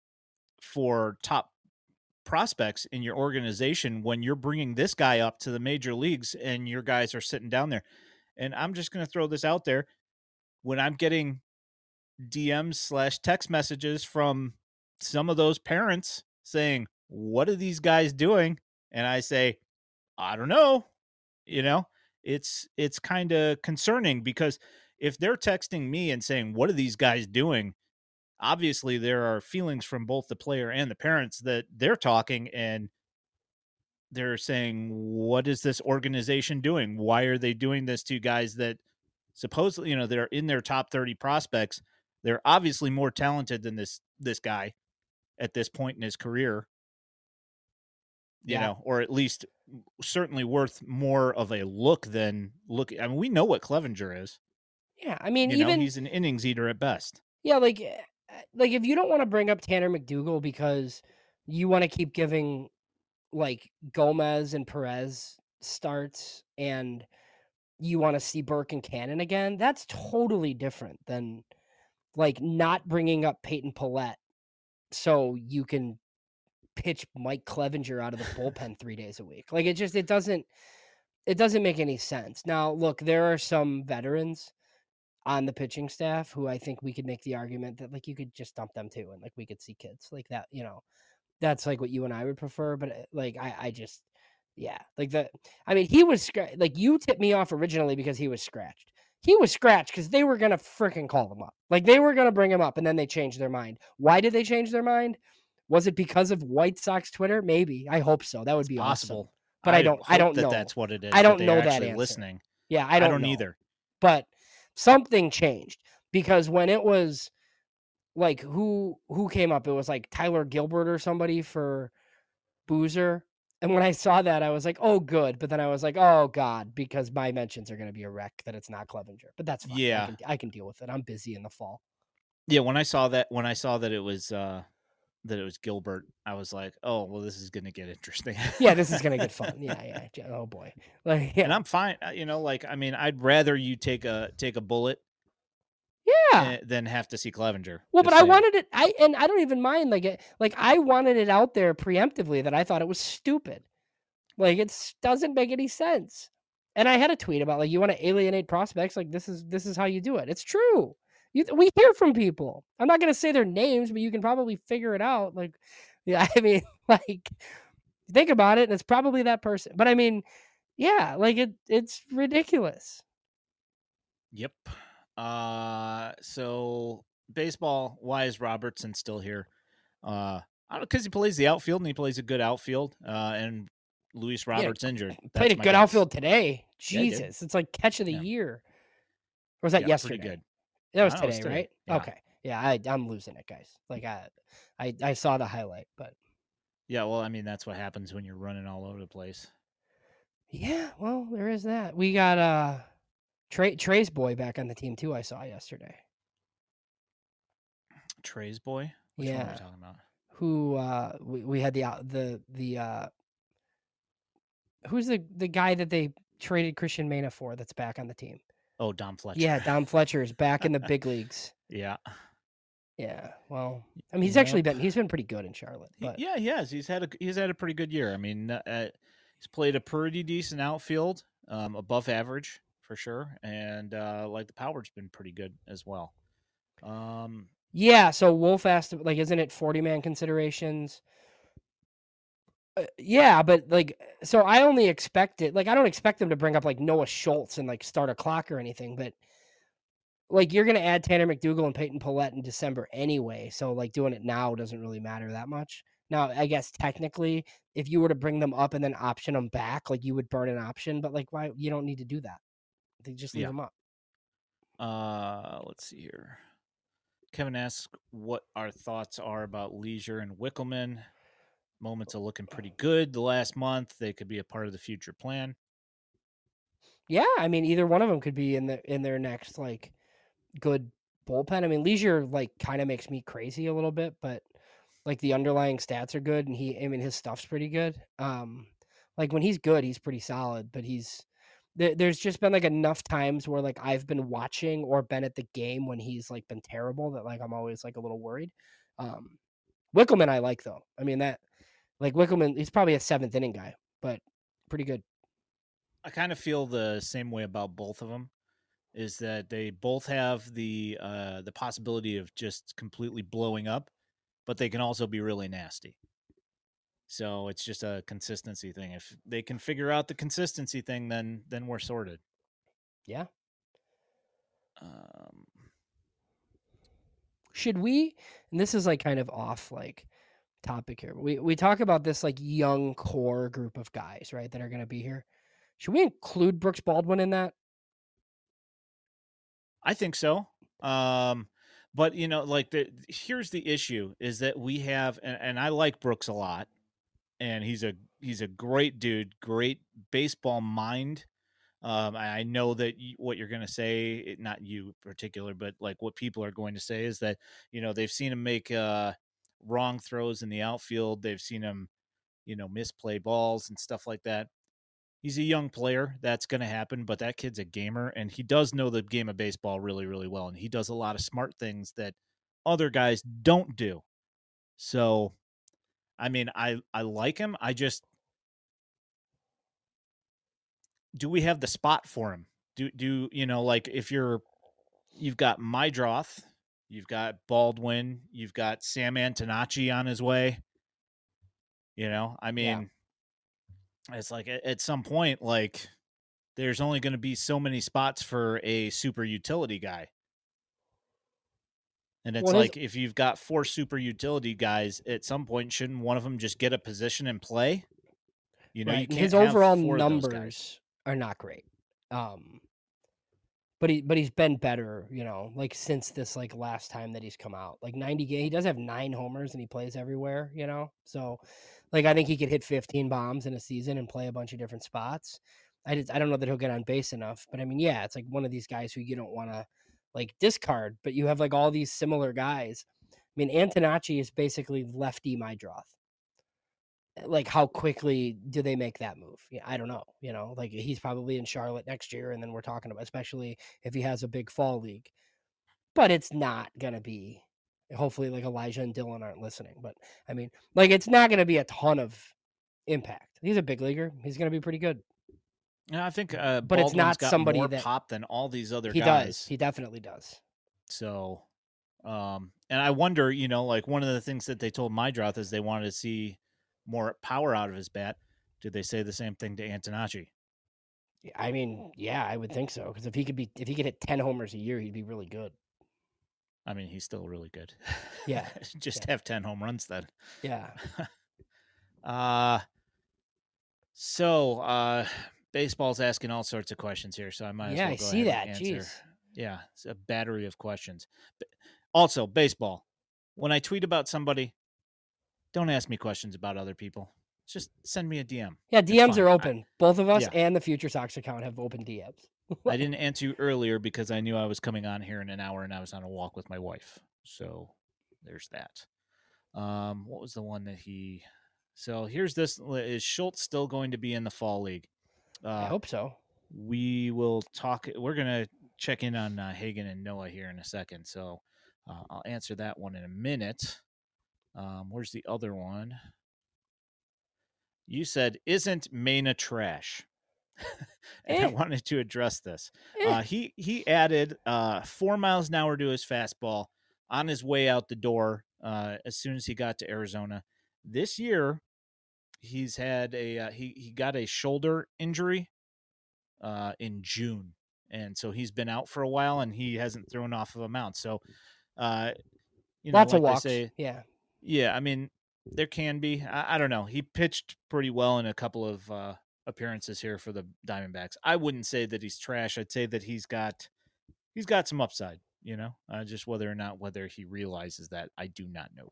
for top prospects in your organization when you're bringing this guy up to the major leagues and your guys are sitting down there. And I'm just going to throw this out there. When I'm getting D Ms slash text messages from some of those parents saying, what are these guys doing? And I say, I don't know. You know, it's, it's kind of concerning because if they're texting me and saying, what are these guys doing? Obviously there are feelings from both the player and the parents that they're talking and they're saying, what is this organization doing? Why are they doing this to guys that supposedly, you know, they're in their top thirty prospects? They're obviously more talented than this, this guy at this point in his career, you yeah. know, or at least certainly worth more of a look than look. I mean, we know what Clevenger is. Yeah. I mean, you even know, he's an innings eater at best. Yeah. Like, like if you don't want to bring up Tanner McDougal because you want to keep giving like Gomez and Perez starts and you want to see Burke and Cannon again, that's totally different than like not bringing up Peyton Pallette so you can pitch Mike Clevenger out of the bullpen three days a week. Like it just, it doesn't, it doesn't make any sense. Now, look, there are some veterans on the pitching staff who I think we could make the argument that like you could just dump them too. And like we could see kids like that, you know, that's like what you and I would prefer. But like, I, I just, yeah, like the, I mean, he was like, you tipped me off originally because he was scratched. He was scratched because they were going to freaking call him up. Like they were going to bring him up and then they changed their mind. Why did they change their mind? Was it because of White Sox Twitter? Maybe. I hope so. That would it's be possible. Awesome. But I, I don't, I don't that know. That's what it is. I don't know that actually answer. Listening. Yeah. I don't, I don't know. either. But something changed because when it was like, who, who came up? It was like Tyler Gilbert or somebody for Boozer. And when I saw that, I was like, oh, good. But then I was like, oh, God, because my mentions are going to be a wreck that it's not Clevenger. But that's fine. Yeah. I can, I can deal with it. I'm busy in the fall. Yeah. When I saw that, when I saw that it was, uh, that it was Gilbert, I was like, oh, well, this is going to get interesting. Yeah, this is going to get fun. Yeah, yeah. Oh, boy. Like, yeah. And I'm fine. You know, like, I mean, I'd rather you take a take a bullet yeah. than have to see Clevenger. Well, but saying. I wanted it, I and I don't even mind, like, it, like I wanted it out there preemptively that I thought it was stupid. Like, it doesn't make any sense. And I had a tweet about, like, you want to alienate prospects, like, this is this is how you do it. It's true. You, we hear from people. I'm not going to say their names, but you can probably figure it out. Like, yeah, I mean, like, think about it, and it's probably that person. But I mean, yeah, like it, it's ridiculous. Yep. Uh, so baseball. Why is Robertson still here? Uh, I don't because he plays the outfield and he plays a good outfield. Uh, and Luis Roberts yeah, injured. That's played a good guess. outfield today. Jesus, yeah, it's like catch of the yeah. year. Or was that yeah, yesterday? Pretty good. That was no, today, was today. right? Yeah. Okay. Yeah, I, I'm losing it, guys. Like I, I, I saw the highlight, but yeah. Well, I mean, that's what happens when you're running all over the place. Yeah. Well, there is that. We got uh, Trey Trey's boy back on the team too. I saw yesterday. Trey's boy. Which yeah. one are we talking about? who uh, we, we had the uh, the the uh, who's the the guy that they traded Christian Mena for that's back on the team. Oh, Dom Fletcher. Yeah, Dom Fletcher is back in the big leagues. Yeah. Yeah. Well, I mean, he's Yep. actually been he's been pretty good in Charlotte. But Yeah, he has. He's had a he's had a pretty good year. I mean, uh, he's played a pretty decent outfield, um, above average for sure, and uh, like the power's been pretty good as well. Um, yeah, so Wolf asked, like, isn't it forty man considerations? Uh, yeah, but like, so I only expect it. Like, I don't expect them to bring up like Noah Schultz and like start a clock or anything, but like you're gonna add Tanner McDougal and Peyton Pallette in December anyway. So like doing it now doesn't really matter that much. Now, I guess technically, if you were to bring them up and then option them back, like you would burn an option, but like why you don't need to do that. They just leave Yeah. them up. uh, let's see here. Kevin asks what our thoughts are about Leisure and Wickelman. Moments are looking pretty good the last month. They could be a part of the future plan. Yeah, I mean, either one of them could be in the in their next like good bullpen. I mean, Leisure like kind of makes me crazy a little bit, but like the underlying stats are good, and he, I mean, his stuff's pretty good. Um, like when he's good, he's pretty solid, but he's there, there's just been like enough times where like I've been watching or been at the game when he's like been terrible that like I'm always like a little worried. Um, Wickelman I like though. I mean that like Wickelman, he's probably a seventh inning guy, but pretty good. I kind of feel the same way about both of them. Is that they both have the uh, the possibility of just completely blowing up, but they can also be really nasty. So it's just a consistency thing. If they can figure out the consistency thing, then then we're sorted. Yeah. Um, Should we, and this is like kind of off like topic here, but we, we talk about this like young core group of guys, right, that are going to be here. Should we include Brooks Baldwin in that? I think so. Um, but you know, like the here's the issue is that we have, and, and I like Brooks a lot, and he's a he's a great dude, great baseball mind. Um, I know that you, what you're going to say, not you in particular, but like what people are going to say is that, you know, they've seen him make uh, wrong throws in the outfield. They've seen him, you know, misplay balls and stuff like that. He's a young player. That's going to happen, but that kid's a gamer, and he does know the game of baseball really, really well. And he does a lot of smart things that other guys don't do. So, I mean, I, I like him. I just, do we have the spot for him? Do, do, you know, like if you're, you've got Mydroth, you've got Baldwin, you've got Sam Antonacci on his way. You know, I mean, yeah. It's like at, at some point, like there's only going to be so many spots for a super utility guy. And it's well, like, his, if you've got four super utility guys, at some point, shouldn't one of them just get a position and play? You know, right. you can't his overall numbers are not great. Um, but he, but he's been better, you know, like since this, like last time that he's come out, like ninety games, he does have nine homers and he plays everywhere, you know? So like, I think he could hit fifteen bombs in a season and play a bunch of different spots. I just, I don't know that he'll get on base enough, but I mean, yeah, it's like one of these guys who you don't want to like discard, but you have like all these similar guys. I mean, Antonacci is basically lefty Mydroth. Like, how quickly do they make that move? Yeah, I don't know. You know, like he's probably in Charlotte next year, and then we're talking about, especially if he has a big fall league. But it's not gonna be. Hopefully, like Elijah and Dylan aren't listening. But I mean, like it's not gonna be a ton of impact. He's a big leaguer. He's gonna be pretty good. Yeah, I think, uh, but Baldwin's it's not got somebody more that pop than all these other he guys. does. He definitely does. So, um, and I wonder, you know, like one of the things that they told Mydroth is they wanted to see more power out of his bat. Did they say the same thing to Antonacci? I mean, yeah, I would think so. Because if he could be, if he could hit ten homers a year, he'd be really good. I mean, he's still really good. Yeah, just yeah. have ten home runs then. Yeah. uh so uh, baseball's asking all sorts of questions here, so I might as yeah, well I go see ahead that. and answer. Jeez. Yeah, it's a battery of questions. But also, baseball. When I tweet about somebody, don't ask me questions about other people. Just send me a D M. Yeah, D Ms are open. I, Both of us yeah. and the Future Sox account have open D Ms. I didn't answer you earlier because I knew I was coming on here in an hour and I was on a walk with my wife. So there's that. Um, what was the one that he? So here's this: is Schultz still going to be in the fall league? Uh, I hope so. We will talk. We're gonna check in on uh, Hagen and Noah here in a second, so uh, I'll answer that one in a minute. Um, where's the other one? You said, "Isn't Mena trash?" and Eh. I wanted to address this. Eh. Uh, he he added uh, four miles an hour to his fastball on his way out the door uh, as soon as he got to Arizona. This year, he's had a uh, he he got a shoulder injury uh, in June, and so he's been out for a while, and he hasn't thrown off of a mound. So, uh, you know, Lots like of walks. they say, yeah, yeah. I mean, there can be. I, I don't know. He pitched pretty well in a couple of uh, appearances here for the Diamondbacks. I wouldn't say that he's trash. I'd say that he's got he's got some upside. You know, uh, just whether or not whether he realizes that, I do not know.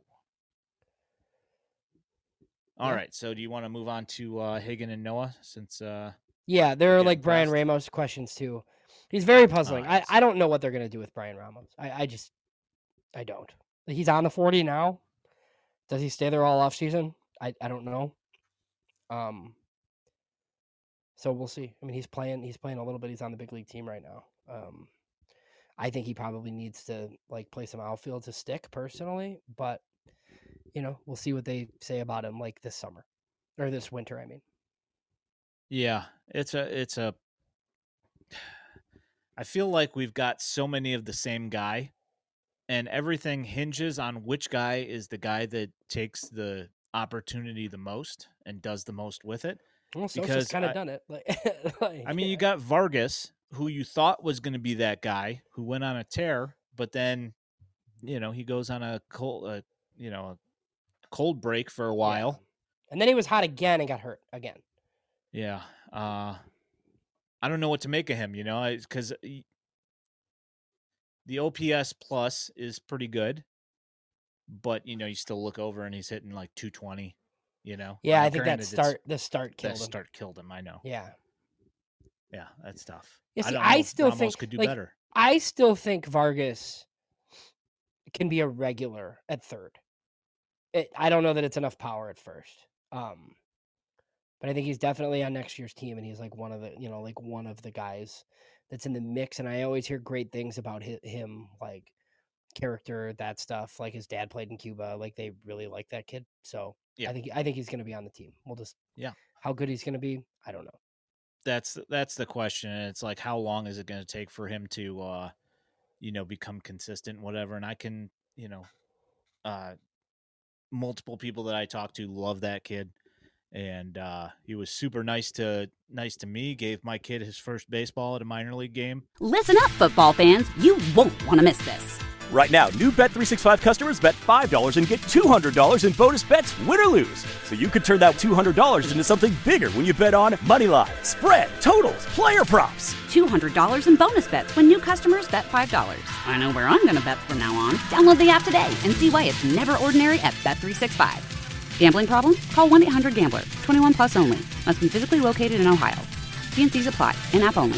All Yeah. right. So, do you want to move on to uh, Hagen and Noah since? Uh, yeah. There are Getting like Brian pressed. Ramos questions too. He's very puzzling. Alright. I, I don't know what they're gonna do with Brian Ramos. I, I just I don't. He's on the forty now. Does he stay there all off season? I, I don't know. Um. So we'll see. I mean, he's playing. He's playing a little bit. He's on the big league team right now. Um. I think he probably needs to like play some outfield to stick personally, but you know, we'll see what they say about him like this summer or this winter. I mean, Yeah, it's a it's a I feel like we've got so many of the same guy, and everything hinges on which guy is the guy that takes the opportunity the most and does the most with it. well, Sosa's Because kind I- of done it. Like, like, I mean, you got Vargas, who you thought was going to be that guy who went on a tear, but then, you know, he goes on a cold, uh, you know, a cold break for a while. yeah. And then he was hot again and got hurt again. Yeah. Uh, I don't know what to make of him, you know, because the O P S plus is pretty good, but, you know, you still look over and he's hitting like two twenty, you know. Yeah, mean, I think that granted, it's- start the start killed that him. start killed him. I know. Yeah, Yeah, that's tough. Yeah, I see, don't I know. still Ramos think, could do like, better. I still think Vargas can be a regular at third. It, I don't know that it's enough power at first. Um, but I think he's definitely on next year's team, and he's like one of the, you know, like one of the guys that's in the mix. And I always hear great things about hi- him, like character, that stuff. Like his dad played in Cuba. Like they really like that kid. So Yeah. I think I think he's going to be on the team. We'll just Yeah. How good he's going to be, I don't know. That's that's the question. And it's like, how long is it going to take for him to, uh, you know, become consistent, whatever. And I can, you know, uh, multiple people that I talked to love that kid. And uh, he was super nice to nice to me. Gave my kid his first baseball at a minor league game. Listen up, football fans. You won't want to miss this. Right now, new Bet three sixty-five customers bet five dollars and get two hundred dollars in bonus bets, win or lose. So you could turn that two hundred dollars into something bigger when you bet on money line, spread, totals, player props. two hundred dollars in bonus bets when new customers bet five dollars. I know where I'm going to bet from now on. Download the app today and see why it's never ordinary at Bet three sixty-five. Gambling problem? Call one eight hundred gambler. twenty-one plus only. Must be physically located in Ohio. T N Cs apply. In-app only.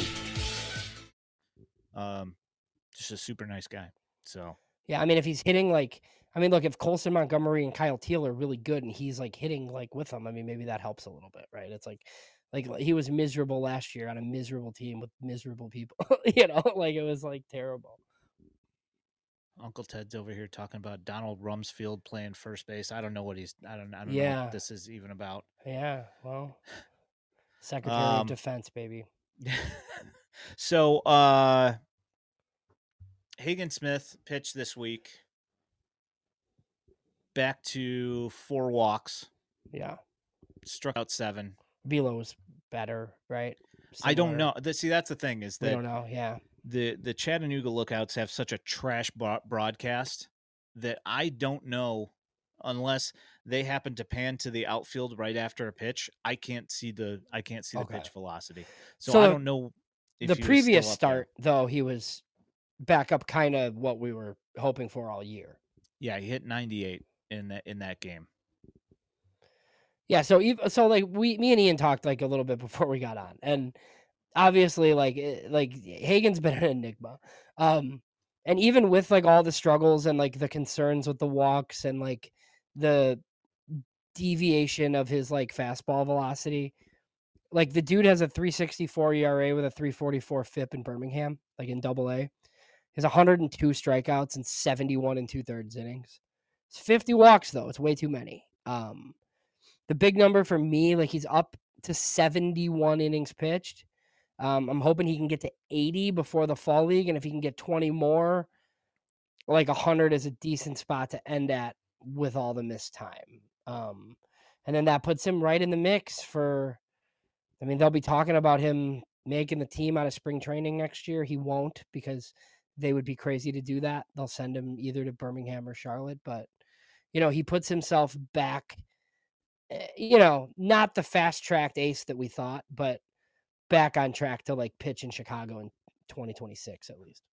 Um, just a super nice guy. So Yeah, I mean, if he's hitting like, I mean, look, if Colson Montgomery and Kyle Teal are really good and he's like hitting like with them, I mean, maybe that helps a little bit, right? It's like, like he was miserable last year on a miserable team with miserable people, you know, like it was like terrible. Uncle Ted's over here talking about Donald Rumsfeld playing first base. I don't know what he's. I don't. I don't know Yeah. what this is even about. Yeah, well, Secretary Um, of Defense, baby. So, uh, Hagen Smith pitched this week. Back to four walks, Yeah, struck out seven. Velo was better, right? I don't Similar. know. The- See, that's the thing is We that don't know. Yeah, the the Chattanooga Lookouts have such a trash bro- broadcast that I don't know unless they happen to pan to the outfield right after a pitch. I can't see the I can't see the Okay. pitch velocity, so, So I don't know. If the he was previous still up there. start, though, he was back up, kind of what we were hoping for all year. Yeah, he hit ninety-eight in that in that game. Yeah, so ev- so like we, me and Ian talked like a little bit before we got on, and obviously like eh, like Hagen's been an enigma, um, and even with like all the struggles and like the concerns with the walks and like the deviation of his like fastball velocity. Like the dude has a three sixty-four E R A with a three forty-four F I P in Birmingham, like in double A. He has one hundred two strikeouts and seventy-one and two thirds innings. It's fifty walks though. It's way too many. Um, the big number for me, like he's up to seventy-one innings pitched. Um, I'm hoping he can get to eighty before the fall league. And if he can get twenty more, like one hundred is a decent spot to end at with all the missed time. Um, and then that puts him right in the mix for, I mean, they'll be talking about him making the team out of spring training next year. He won't because they would be crazy to do that. They'll send him either to Birmingham or Charlotte. But, you know, he puts himself back, you know, not the fast-tracked ace that we thought, but back on track to, like, pitch in Chicago in twenty twenty-six at least.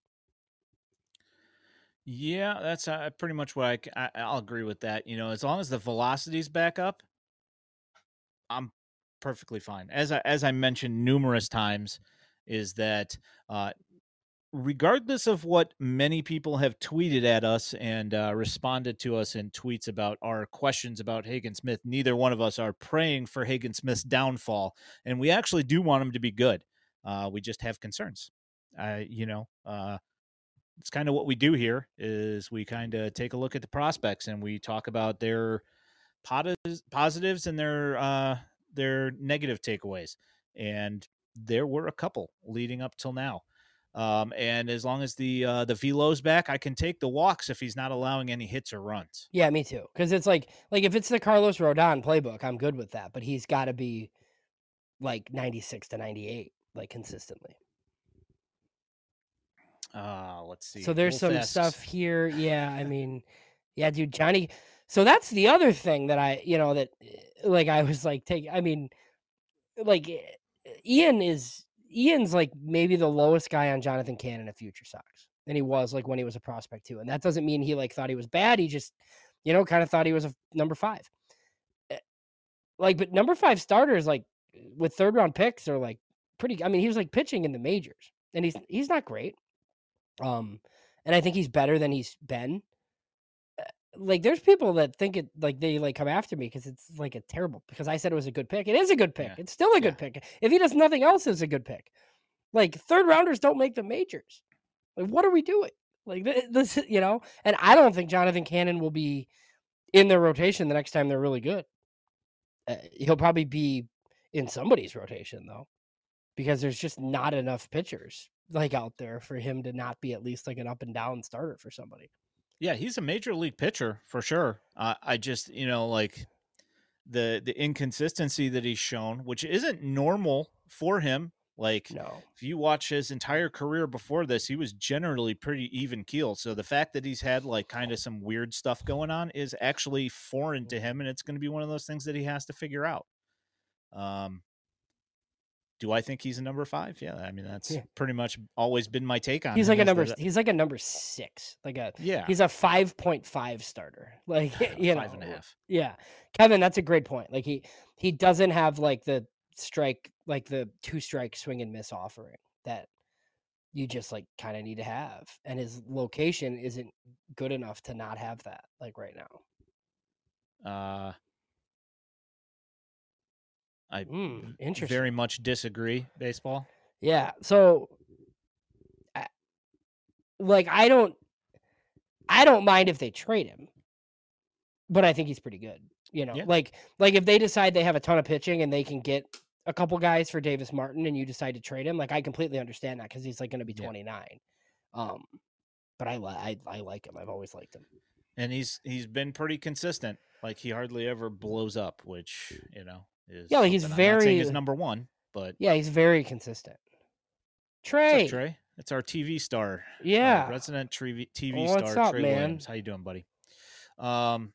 Yeah, that's uh, pretty much what I, I, I'll agree with that. You know, as long as the velocity's back up, I'm perfectly fine. As I, as I mentioned numerous times, is that uh, regardless of what many people have tweeted at us and uh, responded to us in tweets about our questions about Hagen Smith, neither one of us are praying for Hagen Smith's downfall, and we actually do want him to be good. Uh, we just have concerns. Uh, you know, uh, it's kind of what we do here is we kind of take a look at the prospects and we talk about their positives and their uh, their negative takeaways. And there were a couple leading up till now. Um, and as long as the uh, the velo's back, I can take the walks if he's not allowing any hits or runs. Yeah, me too. Because it's like like if it's the Carlos Rodon playbook, I'm good with that. But he's got to be like ninety-six to ninety-eight, like consistently. Uh, let's see. So there's some fast. stuff here. Yeah, I mean, yeah, dude, Johnny. So that's the other thing that I, you know, that like I was like taking. I mean, like Ian is Ian's like maybe the lowest guy on Jonathan Cannon at Future Sox, and he was like when he was a prospect too. And that doesn't mean he like thought he was bad. He just, you know, kind of thought he was a number five. Like, but number five starters like with third round picks are like pretty. I mean, he was like pitching in the majors, and he's he's not great. Um, and I think he's better than he's been. Like, there's people that think it like they like come after me because it's like a terrible because I said it was a good pick. It is a good pick. Yeah. It's still a good yeah. pick. If he does nothing else, it's a good pick. Like third rounders don't make the majors. Like, what are we doing? Like this, you know. And I don't think Jonathan Cannon will be in their rotation the next time they're really good. Uh, he'll probably be in somebody's rotation though, because there's just not enough pitchers like out there for him to not be at least like an up and down starter for somebody. Yeah, he's a major league pitcher for sure. Uh, I just, you know, like the the inconsistency that he's shown, which isn't normal for him. Like, no. If you watch his entire career before this, he was generally pretty even keel. So the fact that he's had like kind of some weird stuff going on is actually foreign to him, and it's going to be one of those things that he has to figure out. Um. Do I think he's a number five? Yeah, I mean that's yeah. pretty much always been my take on. He's him like a number. That, he's like a number six. Like a yeah. He's a five point five starter. Like you five know, and a half. Yeah, Kevin, that's a great point. Like he he doesn't have like the strike, like the two strike swing and miss offering that you just like kind of need to have, and his location isn't good enough to not have that. Like right now. Uh. I mm, very much disagree, baseball. Yeah. So, I, like, I don't, I don't mind if they trade him, but I think he's pretty good. You know, yeah. like, like if they decide they have a ton of pitching and they can get a couple guys for Davis Martin and you decide to trade him, like, I completely understand that because he's like going to be twenty-nine. Yeah. Um, but I, I, I like him. I've always liked him. And he's, he's been pretty consistent. Like he hardly ever blows up, which, you know. Is yeah, like he's very is number one, but yeah, he's very consistent. Trey, what's up, Trey, it's our T V star, yeah, resident T V T V What's star, up, Trey man? Williams. How you doing, buddy? Um,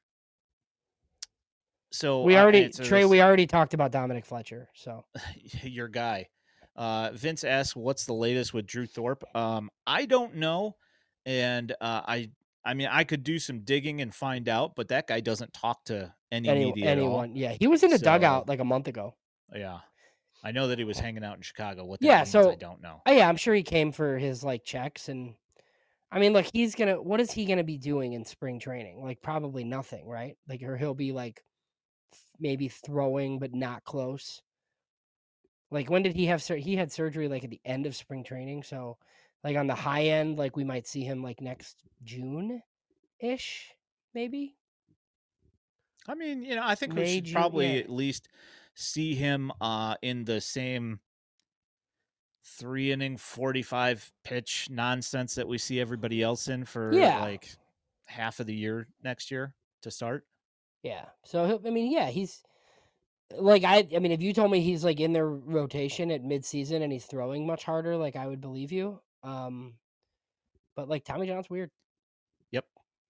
so we already uh, Trey, we already talked about Dominic Fletcher, so your guy. Uh, Vince asks, "What's the latest with Drew Thorpe?" Um, I don't know, and uh, I. I mean, I could do some digging and find out, but that guy doesn't talk to any, any media anyone. At all. Yeah, he was in a so, dugout like a month ago. Yeah, I know that he was hanging out in Chicago. What that yeah, means, so I don't know. Oh, yeah, I'm sure he came for his like checks and I mean, look, he's gonna. What is he gonna be doing in spring training? Like, probably nothing, right? Like, or he'll be like maybe throwing, but not close. Like, when did he have sur- he had surgery like at the end of spring training? So, like on the high end, like we might see him like next June ish, maybe. I mean, you know, I think we May, should June, probably yeah. at least see him uh, in the same three inning, forty-five pitch nonsense that we see everybody else in for Yeah. like half of the year next year to start. Yeah. So he'll- I mean, yeah, he's like I. I mean, if you told me he's like in their rotation at midseason and he's throwing much harder, like I would believe you. Um, but like Tommy John's weird. Yep.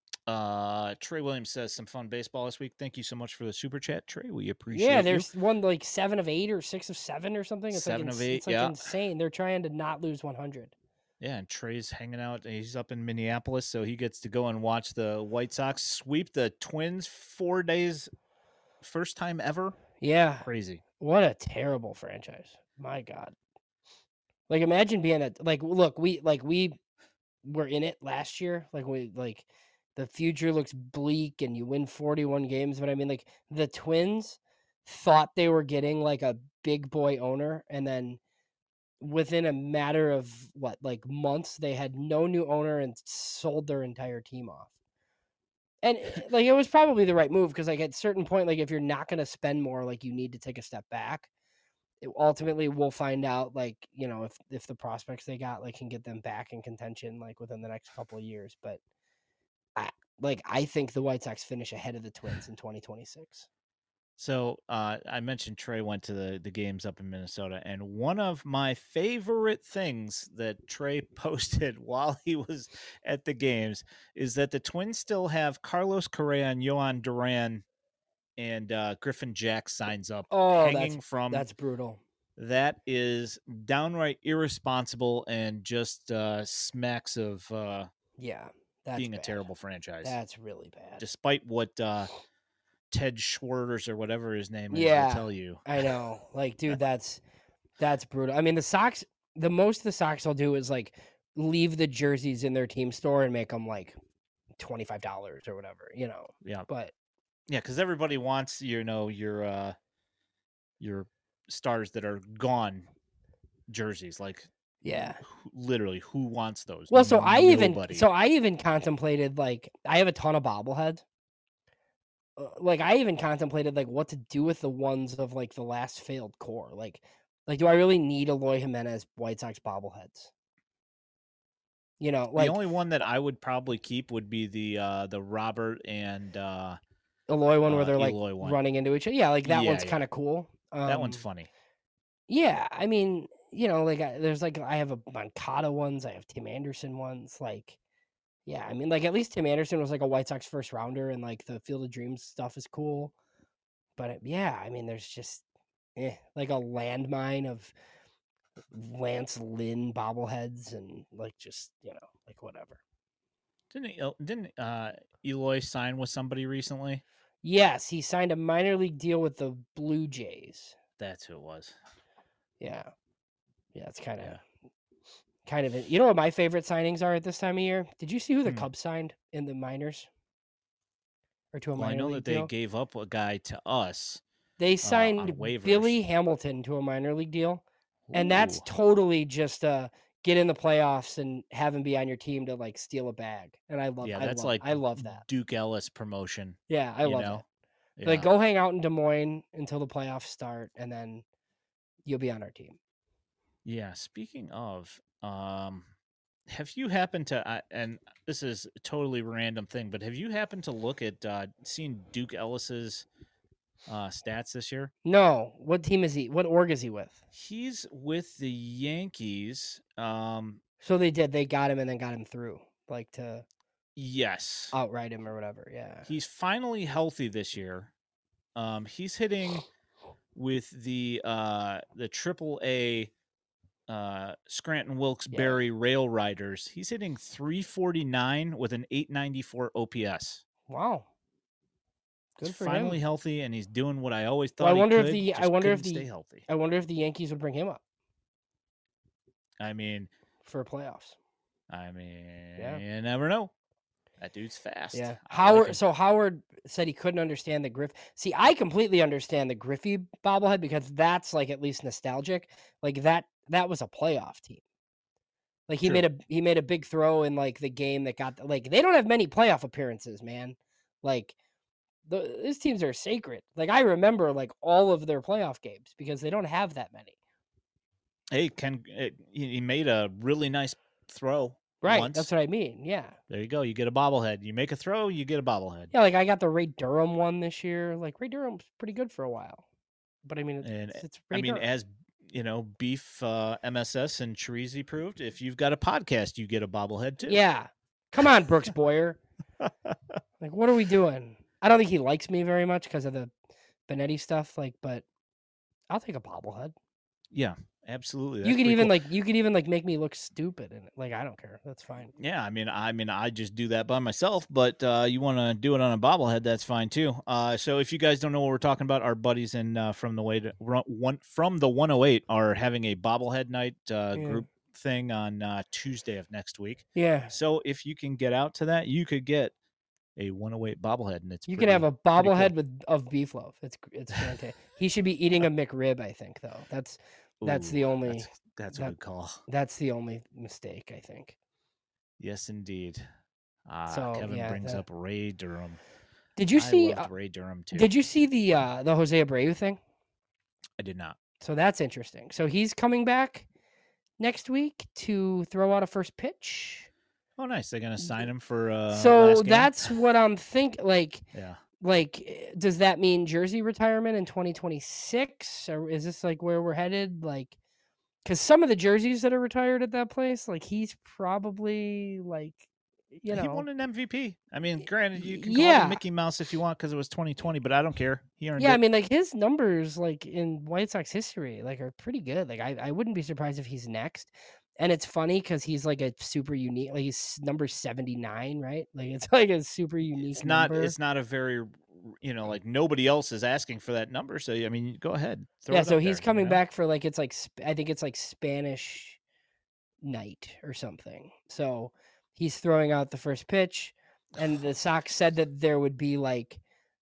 Uh, Trey Williams says some fun baseball this week. Thank you so much for the super chat, Trey. We appreciate Yeah, you. there's one like seven of eight or six of seven or something. It's Seven like of ins- eight, It's like yeah. insane. They're trying to not lose one hundred. Yeah, and Trey's hanging out. He's up in Minneapolis, so he gets to go and watch the White Sox sweep the Twins four days, first time ever. Yeah, Crazy. what a terrible franchise. My God. Like, imagine being a like. Look, we like we were in it last year. Like we like the future looks bleak, and you win forty-one games. But I mean, like the Twins thought they were getting like a big boy owner, and then within a matter of what, like months, they had no new owner and sold their entire team off. And like it was probably the right move because like at a certain point, like if you're not going to spend more, like you need to take a step back. It, ultimately, we'll find out, like you know, if if the prospects they got like can get them back in contention like within the next couple of years. But I like I think the White Sox finish ahead of the Twins in twenty twenty-six. So uh, I mentioned Trey went to the, the games up in Minnesota, and one of my favorite things that Trey posted while he was at the games is that the Twins still have Carlos Correa and Yohan Duran and uh, Griffin Jack signs up Oh, hanging that's from. that's brutal. That is downright irresponsible and just uh, smacks of uh, Yeah, that's being bad. a terrible franchise. That's really bad. Despite what uh, Ted Schwarters or whatever his name is Yeah, will tell you. I know. Like, dude, that's that's brutal. I mean, the Sox, the most the Sox will do is like leave the jerseys in their team store and make them like twenty-five dollars or whatever, you know. Yeah. But yeah, because everybody wants, you know, your uh your stars that are gone jerseys. Like, yeah. who, literally, who wants those? Well, so I even Nobody. so I even contemplated like I have a ton of bobbleheads. Uh, like I even contemplated like what to do with the ones of like the last failed core. Like, like do I really need Eloy Jimenez White Sox bobbleheads? You know, like the only one that I would probably keep would be the uh the Robert and uh Eloy one where uh, they're like Eloy one. running into each other. Yeah, like that Yeah, one's yeah. kind of cool. Um, that one's funny. Yeah, I mean, you know, like I, there's like I have a Moncada ones, I have Tim Anderson ones. Like, yeah, I mean, like at least Tim Anderson was like a White Sox first rounder, and like the Field of Dreams stuff is cool. But it, yeah, I mean, there's just eh, like a landmine of Lance Lynn bobbleheads, and like just you know, like whatever. Didn't he, didn't uh Eloy sign with somebody recently? Yes, he signed a minor league deal with the Blue Jays. That's who it was. Yeah, yeah, it's kind of. Yeah. Kind of, you know what my favorite signings are at this time of year? Did you see who the Hmm. Cubs signed in the minors? Or to a Well, I minor know league that they deal? gave up a guy to us. They on signed waivers. Billy Hamilton to a minor league deal, and that's Ooh. totally just uh get in the playoffs and have him be on your team to like steal a bag. And I love, yeah, I that's love, like I love that. Duke Ellis promotion. Yeah, I you love know? it. Yeah. Like, go hang out in Des Moines until the playoffs start, and then you'll be on our team. Yeah. Speaking of, um, have you happened to, uh, and this is a totally random thing, but have you happened to look at uh, seen Duke Ellis's uh, stats this year? No, what team is he? What org is he with? He's with the Yankees. Um, So they did. They got him and then got him through, like to yes, outright him or whatever. Yeah. he's finally healthy this year. Um, he's hitting with the uh, the Triple A uh, Scranton Wilkes-Barre Rail Riders. He's hitting three forty-nine with an eight ninety-four O P S. Wow. Good He's for finally him. healthy, and he's doing what I always thought Well, I he wonder could. if the just I wonder if couldn't the stay healthy. I wonder if the Yankees would bring him up I mean, for playoffs. I mean, Yeah. you never know. That dude's fast. Yeah. I Howard. like him. So Howard said he couldn't understand the Griff. See, I completely understand the Griffey bobblehead because that's like at least nostalgic. Like that. That was a playoff team. Like he True. made a he made a big throw in like the game that got like they don't have many playoff appearances, man. Like the, these teams are sacred. Like I remember like all of their playoff games because they don't have that many. Hey, Ken, it, he made a really nice throw. Right. Once. That's what I mean. Yeah. There you go. You get a bobblehead. You make a throw, you get a bobblehead. Yeah, like I got the Ray Durham one this year. Like Ray Durham's pretty good for a while. But I mean, it's, and it's Ray I mean, Durham. as you know, Beef uh, M S S and Chirizi proved, if you've got a podcast, you get a bobblehead too. Yeah. Come on, Brooks Boyer. Like, what are we doing? I don't think he likes me very much because of the Benetti stuff. Like, but I'll take a bobblehead. Yeah, absolutely. That's you could pretty even cool. like you could even like make me look stupid in it. Like, I don't care. That's fine. Yeah, I mean, I mean, I just do that by myself. But uh, you want to do it on a bobblehead, that's fine too. Uh, so if you guys don't know what we're talking about, our buddies in uh, from the way to one from the one oh eight are having a bobblehead night uh, Yeah. group thing on uh, Tuesday of next week. Yeah. So if you can get out to that, you could get a one oh eight bobblehead, and it's You pretty, can have a pretty cool. bobblehead with of beef loaf. It's it's fantastic. He should be eating a McRib, I think, though. That's that's Ooh, the only That's, that's a that- good call. that's the only mistake, I think. Yes, indeed. Ah, So, Kevin yeah, brings the- up Ray Durham. Did you I see? loved uh, Ray Durham too. did you see the uh, the Jose Abreu thing? I did not. So that's interesting. So he's coming back next week to throw out a first pitch. Oh, nice. They're gonna sign him for. Uh, so last game? that's what I'm thinking. Like, yeah. like, eh, does that mean jersey retirement in twenty twenty-six, or is this like where we're headed? Like, because some of the jerseys that are retired at that place, like he's probably like, you know, He won an M V P. I mean, granted, you can call yeah. him Mickey Mouse if you want because it was twenty twenty, but I don't care. He earned yeah, it. I mean, like his numbers, like in White Sox history, like are pretty good. Like I, I wouldn't be surprised if he's next. And it's funny because he's like a super unique, like he's number seventy-nine, right? Like it's like a super unique. it's not. number. It's not a very, you know, like nobody else is asking for that number. So I mean, go ahead. Throw yeah. it So up he's there, coming you know? back for like it's like Sp- I think it's like Spanish night or something. So he's throwing out the first pitch, and the Sox said that there would be like.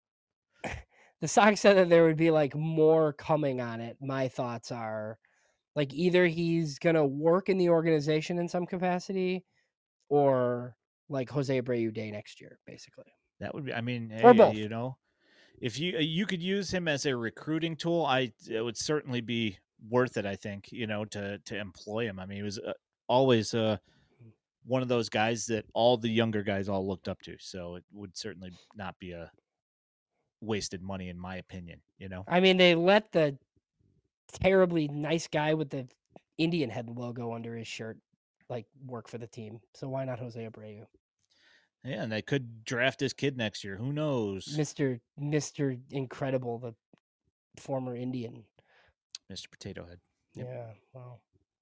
The Sox said that there would be like more coming on it. My thoughts are. Like either he's gonna work in the organization in some capacity, or like Jose Abreu Day next year, basically. That would be. I mean, Or hey, both. you know, if you you could use him as a recruiting tool, I it would certainly be worth it. I think you know to to employ him. I mean, he was uh, always uh, one of those guys that all the younger guys all looked up to. So it would certainly not be a wasted money, in my opinion. You know, I mean, they let the terribly nice guy with the Indian head logo under his shirt like work for the team. So why not Jose Abreu, yeah, and they could draft his kid next year. Who knows, Mister Mister Incredible, the former Indian. Mister Potato Head. Yep. Yeah, well,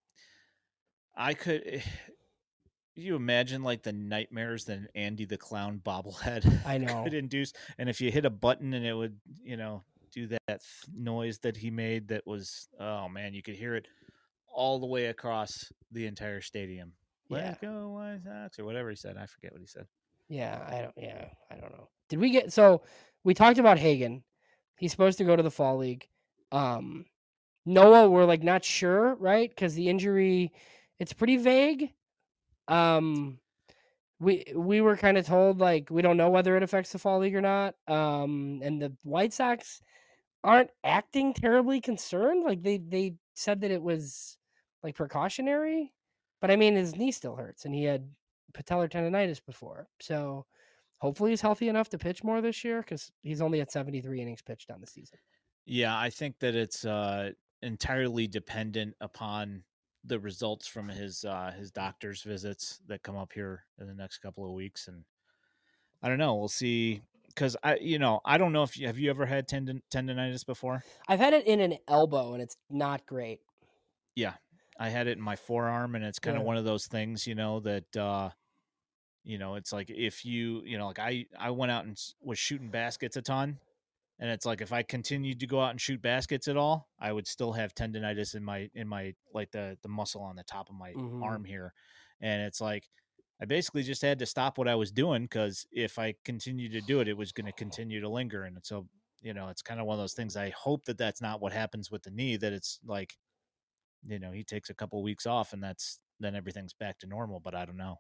I could. You imagine like the nightmares that an Andy the Clown bobblehead I know. could induce, and if you hit a button and it would, you know, do that th- noise that he made, that was, oh man, you could hear it all the way across the entire stadium. Let Yeah. it go, White Sox, or whatever he said. I forget what he said. Yeah, I don't. Yeah, I don't know. Did we get so? We talked about Hagen. He's supposed to go to the fall league. Um, Noah, we're like not sure, right? Because the injury, it's pretty vague. Um, we we were kind of told like we don't know whether it affects the fall league or not. Um, and the White Sox aren't acting terribly concerned. Like they they said that it was like precautionary, but I mean his knee still hurts, and he had patellar tendonitis before. So hopefully he's healthy enough to pitch more this year because he's only at seventy-three innings pitched on the season. Yeah, I think that it's uh, entirely dependent upon the results from his uh, his doctor's visits that come up here in the next couple of weeks, and I don't know. We'll see. Because I, you know, I don't know if you have you ever had tendon tendonitis before. I've had it in an elbow, and it's not great. Yeah, I had it in my forearm, and it's kind of Yeah. one of those things, you know, that uh, you know, it's like if you, you know, like I I went out and s- was shooting baskets a ton. And it's like if I continued to go out and shoot baskets at all, I would still have tendonitis in my in my like the the muscle on the top of my Mhm. arm here. And it's like, I basically just had to stop what I was doing because if I continued to do it, it was going to continue to linger. And so, you know, it's kind of one of those things. I hope that that's not what happens with the knee, that it's like, you know, he takes a couple weeks off and that's, then everything's back to normal, but I don't know.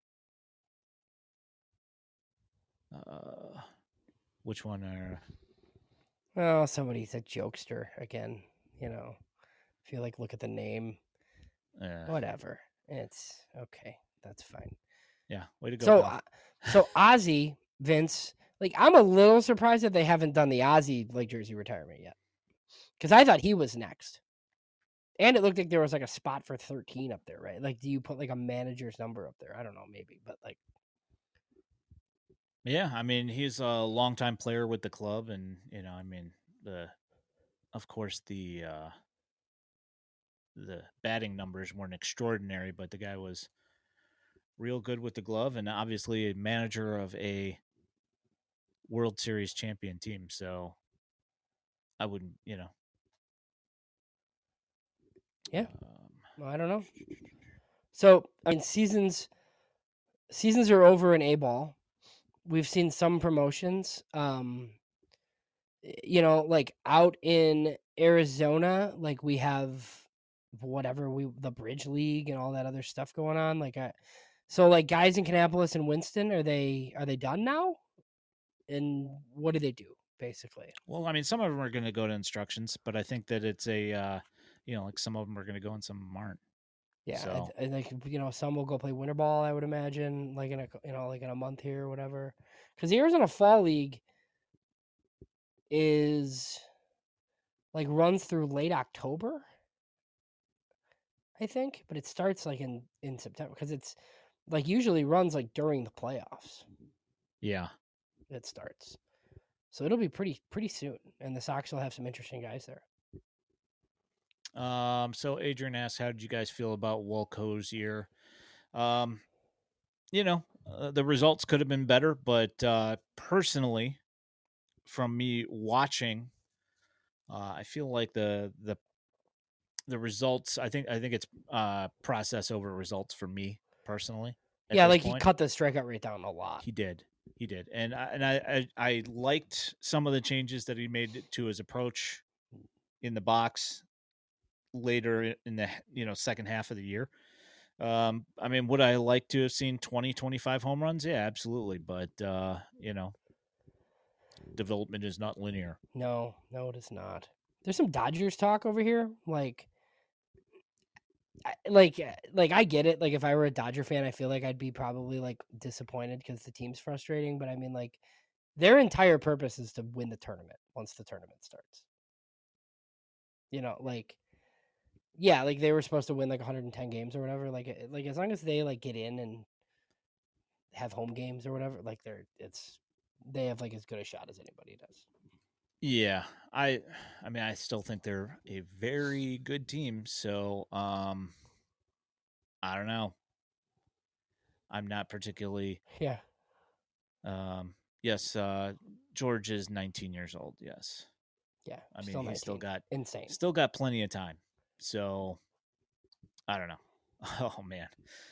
Uh, which one are... Oh, somebody's a jokester again, you know. If you like look at the name, uh, whatever. It's okay. That's fine. Yeah, way to go. So, uh, so Ozzy, Vince, like I'm a little surprised that they haven't done the Ozzy like jersey retirement yet, because I thought he was next, and it looked like there was like a spot for thirteen up there, right? Like, do you put like a manager's number up there? I don't know, maybe, but like, yeah, I mean, he's a longtime player with the club, and you know, I mean, the, of course, the uh, the batting numbers weren't extraordinary, but the guy was real good with the glove, and obviously a manager of a World Series champion team. So I wouldn't, you know. Yeah. Um, well, I don't know. So I mean, seasons seasons are over in A-ball. We've seen some promotions. Um, you know, like out in Arizona, like we have whatever we the Bridge League and all that other stuff going on. Like I. So, like, guys in Kannapolis and Winston, are they are they done now? And what do they do, basically? Well, I mean, some of them are going to go to instructions, but I think that it's a, uh, you know, like some of them are going to go and some of them aren't. Yeah, so. I, I think, you know, some will go play winter ball, I would imagine, like in a, you know, like in a month here or whatever. Because the Arizona Fall League is, like, runs through late October, I think, but it starts, like, in, in September, because it's, like, usually runs, like, during the playoffs. Yeah. It starts. So it'll be pretty pretty soon, and the Sox will have some interesting guys there. Um. So Adrian asks, how did you guys feel about Wolko's year? Um, you know, uh, the results could have been better, but uh, personally, from me watching, uh, I feel like the the the results. I think I think it's uh, process over results for me personally. Yeah, like point. he cut the strikeout rate down a lot. He did. He did, and I, and I, I I liked some of the changes that he made to his approach in the box later in the you know second half of the year. Um, I mean, would I like to have seen twenty, twenty-five home runs? Yeah, absolutely. But uh, you know, development is not linear. No, no, it is not. There's some Dodgers talk over here, like. Like, like I get it. Like, if I were a Dodger fan, I feel like I'd be probably like disappointed because the team's frustrating. But I mean, like, their entire purpose is to win the tournament once the tournament starts. You know, like, yeah, like they were supposed to win like one hundred ten games or whatever. Like, like as long as they like get in and have home games or whatever, like they're it's they have like as good a shot as anybody does. Yeah, I, I mean, I still think they're a very good team. So, um, I don't know. I'm not particularly. Yeah. Um. Yes. Uh. George is nineteen years old. Yes. Yeah. I mean, he's still got insane. Still got plenty of time. So, I don't know. Oh man.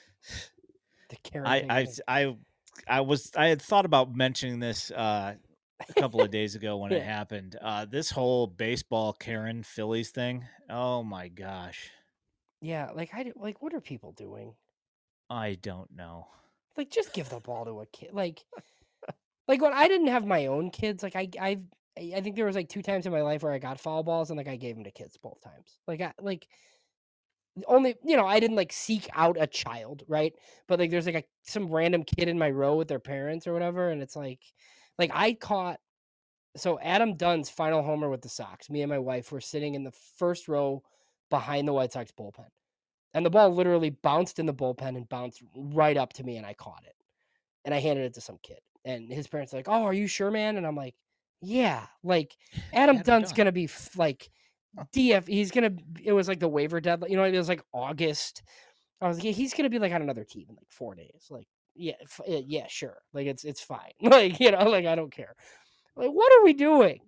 The Karen I I I I was I had thought about mentioning this. Uh, a couple of days ago when yeah. it happened. Uh, this whole baseball Karen Phillies thing. Oh my gosh. Yeah, like I like what are people doing? I don't know. Like just give the ball to a kid. Like like when I didn't have my own kids, like I I I think there was like two times in my life where I got foul balls and like I gave them to kids both times. Like I like only, you know, I didn't like seek out a child, right? But like there's like a some random kid in my row with their parents or whatever and it's like like I caught So Adam Dunn's final homer with the Sox, me and my wife were sitting in the first row behind the White Sox bullpen. And the ball literally bounced in the bullpen and bounced right up to me and I caught it. And I handed it to some kid. And his parents are like, "Oh, are you sure, man?" And I'm like, "Yeah." Like Adam, Adam Dunn's Dunn. going to be f- like D F. He's going to, it was like the waiver deadline. You know, it was like August. I was like, yeah, he's going to be like on another team in like four days. Like, yeah, f- yeah, sure. Like it's, it's fine. Like, you know, like I don't care. Like, what are we doing?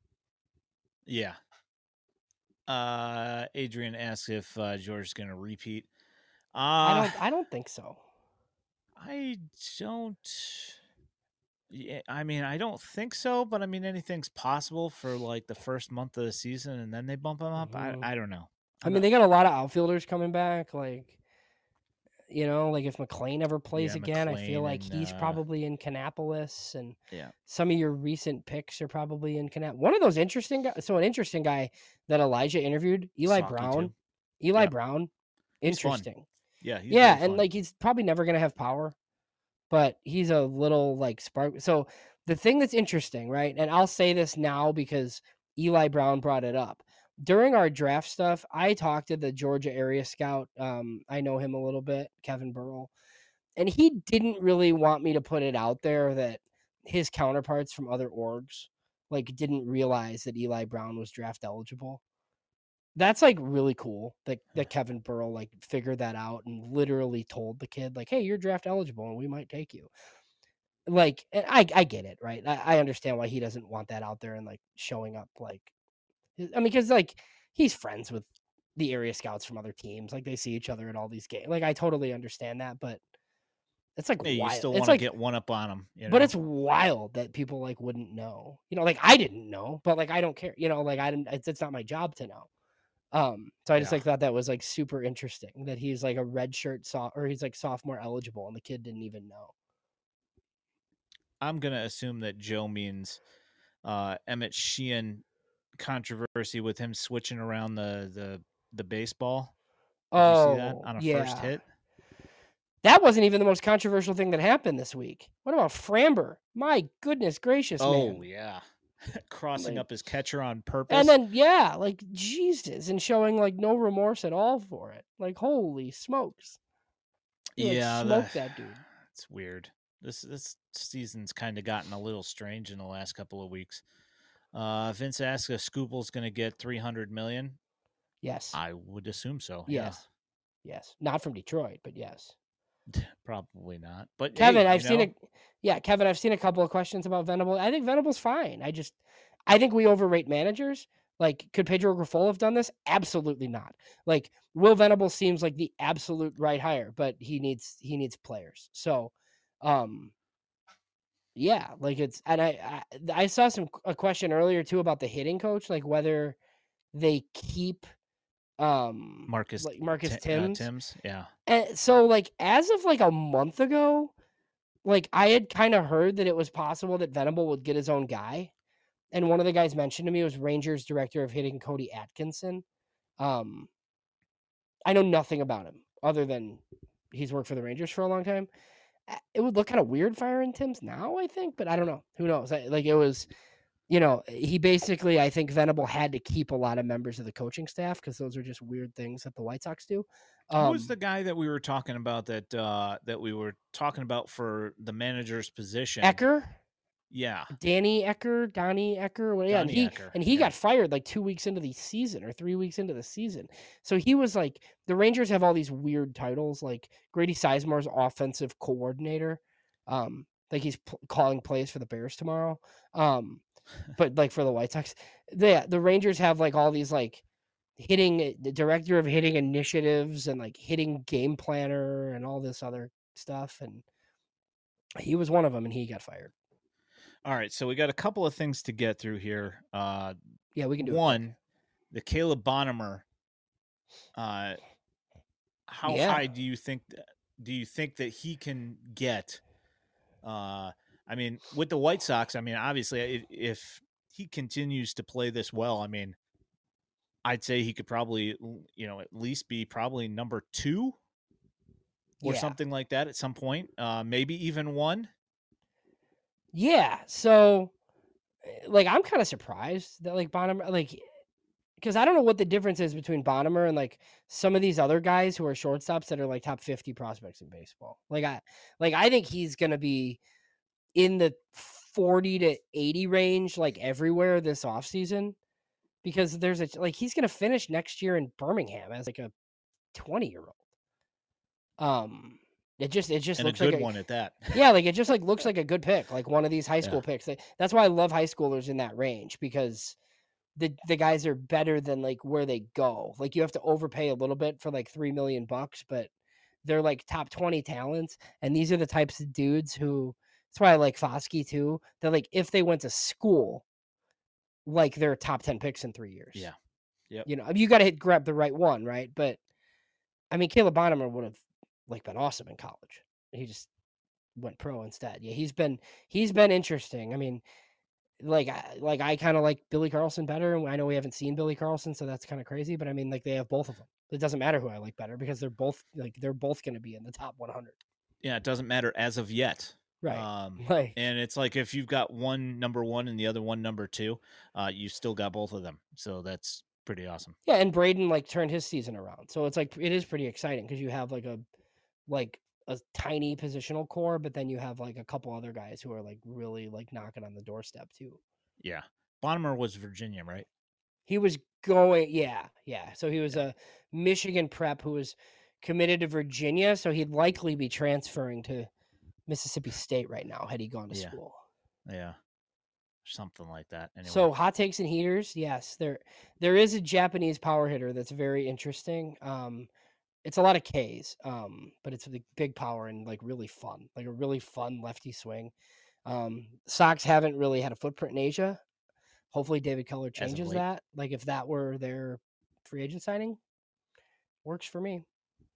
Yeah. Uh, Adrian asks if uh, George is going to repeat. I Uh, don't. I don't think so. I don't. Yeah, I mean, I don't think so, but I mean, anything's possible for like the first month of the season, and then they bump him up. I Mhm. I don't know. I I'm mean, not. they got a lot of outfielders coming back. Like, you know, like if McLean ever plays Yeah, again, I feel McLean like and he's uh, probably in Kannapolis, and yeah, some of your recent picks are probably in Kannapolis. One of those interesting guys. So an interesting guy that Elijah interviewed, Eli Saki Brown. too. Eli Yeah, Brown, he's fun. interesting. Yeah, he's Yeah, very and fun. like he's probably never gonna have power, but he's a little like spark. So the thing that's interesting, right? And I'll say this now because Eli Brown brought it up. During our draft stuff, I talked to the Georgia area scout. Um, I know him a little bit, Kevin Burrell, and he didn't really want me to put it out there that his counterparts from other orgs like didn't realize that Eli Brown was draft eligible. That's like really cool that, that Kevin Burrell like figured that out and literally told the kid like, "Hey, you're draft eligible and we might take you." Like, and I I get it, right? I, I understand why he doesn't want that out there and like showing up like, I mean, because like he's friends with the area scouts from other teams, like they see each other at all these games. Like I totally understand that, but it's like Yeah, you wild. still It's want to like, get one up on him, you but know? it's wild that people like wouldn't know. You know, like I didn't know, but like I don't care. You know, like I didn't. It's, it's not my job to know. Um, so I just Yeah. like thought that was like super interesting that he's like a red shirt so or he's like sophomore eligible and the kid didn't even know. I'm gonna assume that Joe means uh, Emmett Sheehan controversy with him switching around the the the baseball. Did you see that Oh on a first yeah, hit? that wasn't even the most controversial thing that happened this week. What about Framber? My goodness gracious, Oh man! yeah, crossing Like, up his catcher on and purpose. then yeah, like Jesus, and showing like no remorse at all for it. Like holy smokes, he like Yeah, smoked that, that dude. it's weird. This this season's kind of gotten a little strange in the last couple of weeks. Uh, Vince asks if Scoople's going to get three hundred million. Yes, I would assume so. yes, yes. Not from Detroit, but yes. Yeah, probably not. But Kevin, hey, I've you seen know, a yeah, Kevin, I've seen a couple of questions about Venable. I think Venable's fine. I just I think we overrate managers. Like, could Pedro Grifol have done this? Absolutely not. Like, Will Venable seems like the absolute right hire, but he needs he needs players. So, um, yeah, like it's and I I, I saw some a question earlier too about the hitting coach, like whether they keep um Marcus like Marcus Ti- uh, Timms. Timms, yeah. And so like as of like a month ago, like I had kind of heard that it was possible that Venable would get his own guy. And one of the guys mentioned to me was Rangers director of hitting Cody Atkinson. Um, I know nothing about him other than he's worked for the Rangers for a long time. It would look kind of weird firing Timms now, I think, but I don't know. Who knows? Like it was, you know, he basically, I think Venable had to keep a lot of members of the coaching staff because those are just weird things that the White Sox do. Um, Who was the guy that we were talking about that uh, that we were talking about for the manager's position? Ecker? Yeah. Danny Ecker, Donnie Ecker, well, yeah, and Donnie he Ecker, and he yeah. got fired like two weeks into the season or three weeks into the season. So he was like, the Rangers have all these weird titles, like Grady Sizemore's offensive coordinator, um, like he's p- calling plays for the Bears tomorrow, um, but like for the White Sox, the the Rangers have like all these like hitting the director of hitting initiatives and like hitting game planner and all this other stuff, and he was one of them, and he got fired. All right, so we got a couple of things to get through here. Uh, Yeah, we can do one, it the Caleb Bonham. Uh, how Yeah. high do you think? Do you think that he can get? Uh, I mean, with the White Sox, I mean, obviously, if, if he continues to play this well, I mean, I'd say he could probably, you know, at least be probably number two or Yeah. something like that at some point. Uh, maybe even one. Yeah. So, like, I'm kind of surprised that like Bonham, like, because I don't know what the difference is between Bonham and like some of these other guys who are shortstops that are like top fifty prospects in baseball. Like I, like I think he's gonna be in the forty to eighty range, like everywhere this offseason, because there's a like he's gonna finish next year in Birmingham as like a twenty year old. Um, it just it just And a looks good like a, one at that. yeah, like it just like looks like a good pick, like one of these high school Yeah. picks. That's why I love high schoolers in that range because the the guys are better than like where they go. Like you have to overpay a little bit for like three million bucks, but they're like top twenty talents. And these are the types of dudes who, that's why I like Foskey too. They're like, if they went to school, like they're top ten picks in three years. Yeah. Yep. You know, you got to hit grab the right one, right? But I mean, Caleb Bonham would have like been awesome in college. He just went pro instead. Yeah, he's been he's been interesting. I mean, like I like I kind of like Billy Carlson better, and I know we haven't seen Billy Carlson, so that's kind of crazy. But I mean, like they have both of them. It doesn't matter who I like better because they're both like they're both going to be in the top one hundred. Yeah, it doesn't matter as of yet. Right. Um, Right. And it's like if you've got one number one and the other one number two, uh, you still got both of them. So that's pretty awesome. Yeah, and Braden like turned his season around, so it's like it is pretty exciting because you have like a like a tiny positional core, but then you have like a couple other guys who are like really like knocking on the doorstep too. Yeah, Bonham was Virginia, right? He was going, yeah, yeah. So he was a Michigan prep who was committed to Virginia, so he'd likely be transferring to Mississippi State right now had he gone to Yeah. school. Yeah. Something like that. Anyway. So hot takes and heaters, yes. There there is a Japanese power hitter that's very interesting. Um it's a lot of K's, um, but it's a big power and like really fun, like a really fun lefty swing. Um Sox haven't really had a footprint in Asia. Hopefully David Keller changes that. Like if that were their free agent signing, works for me.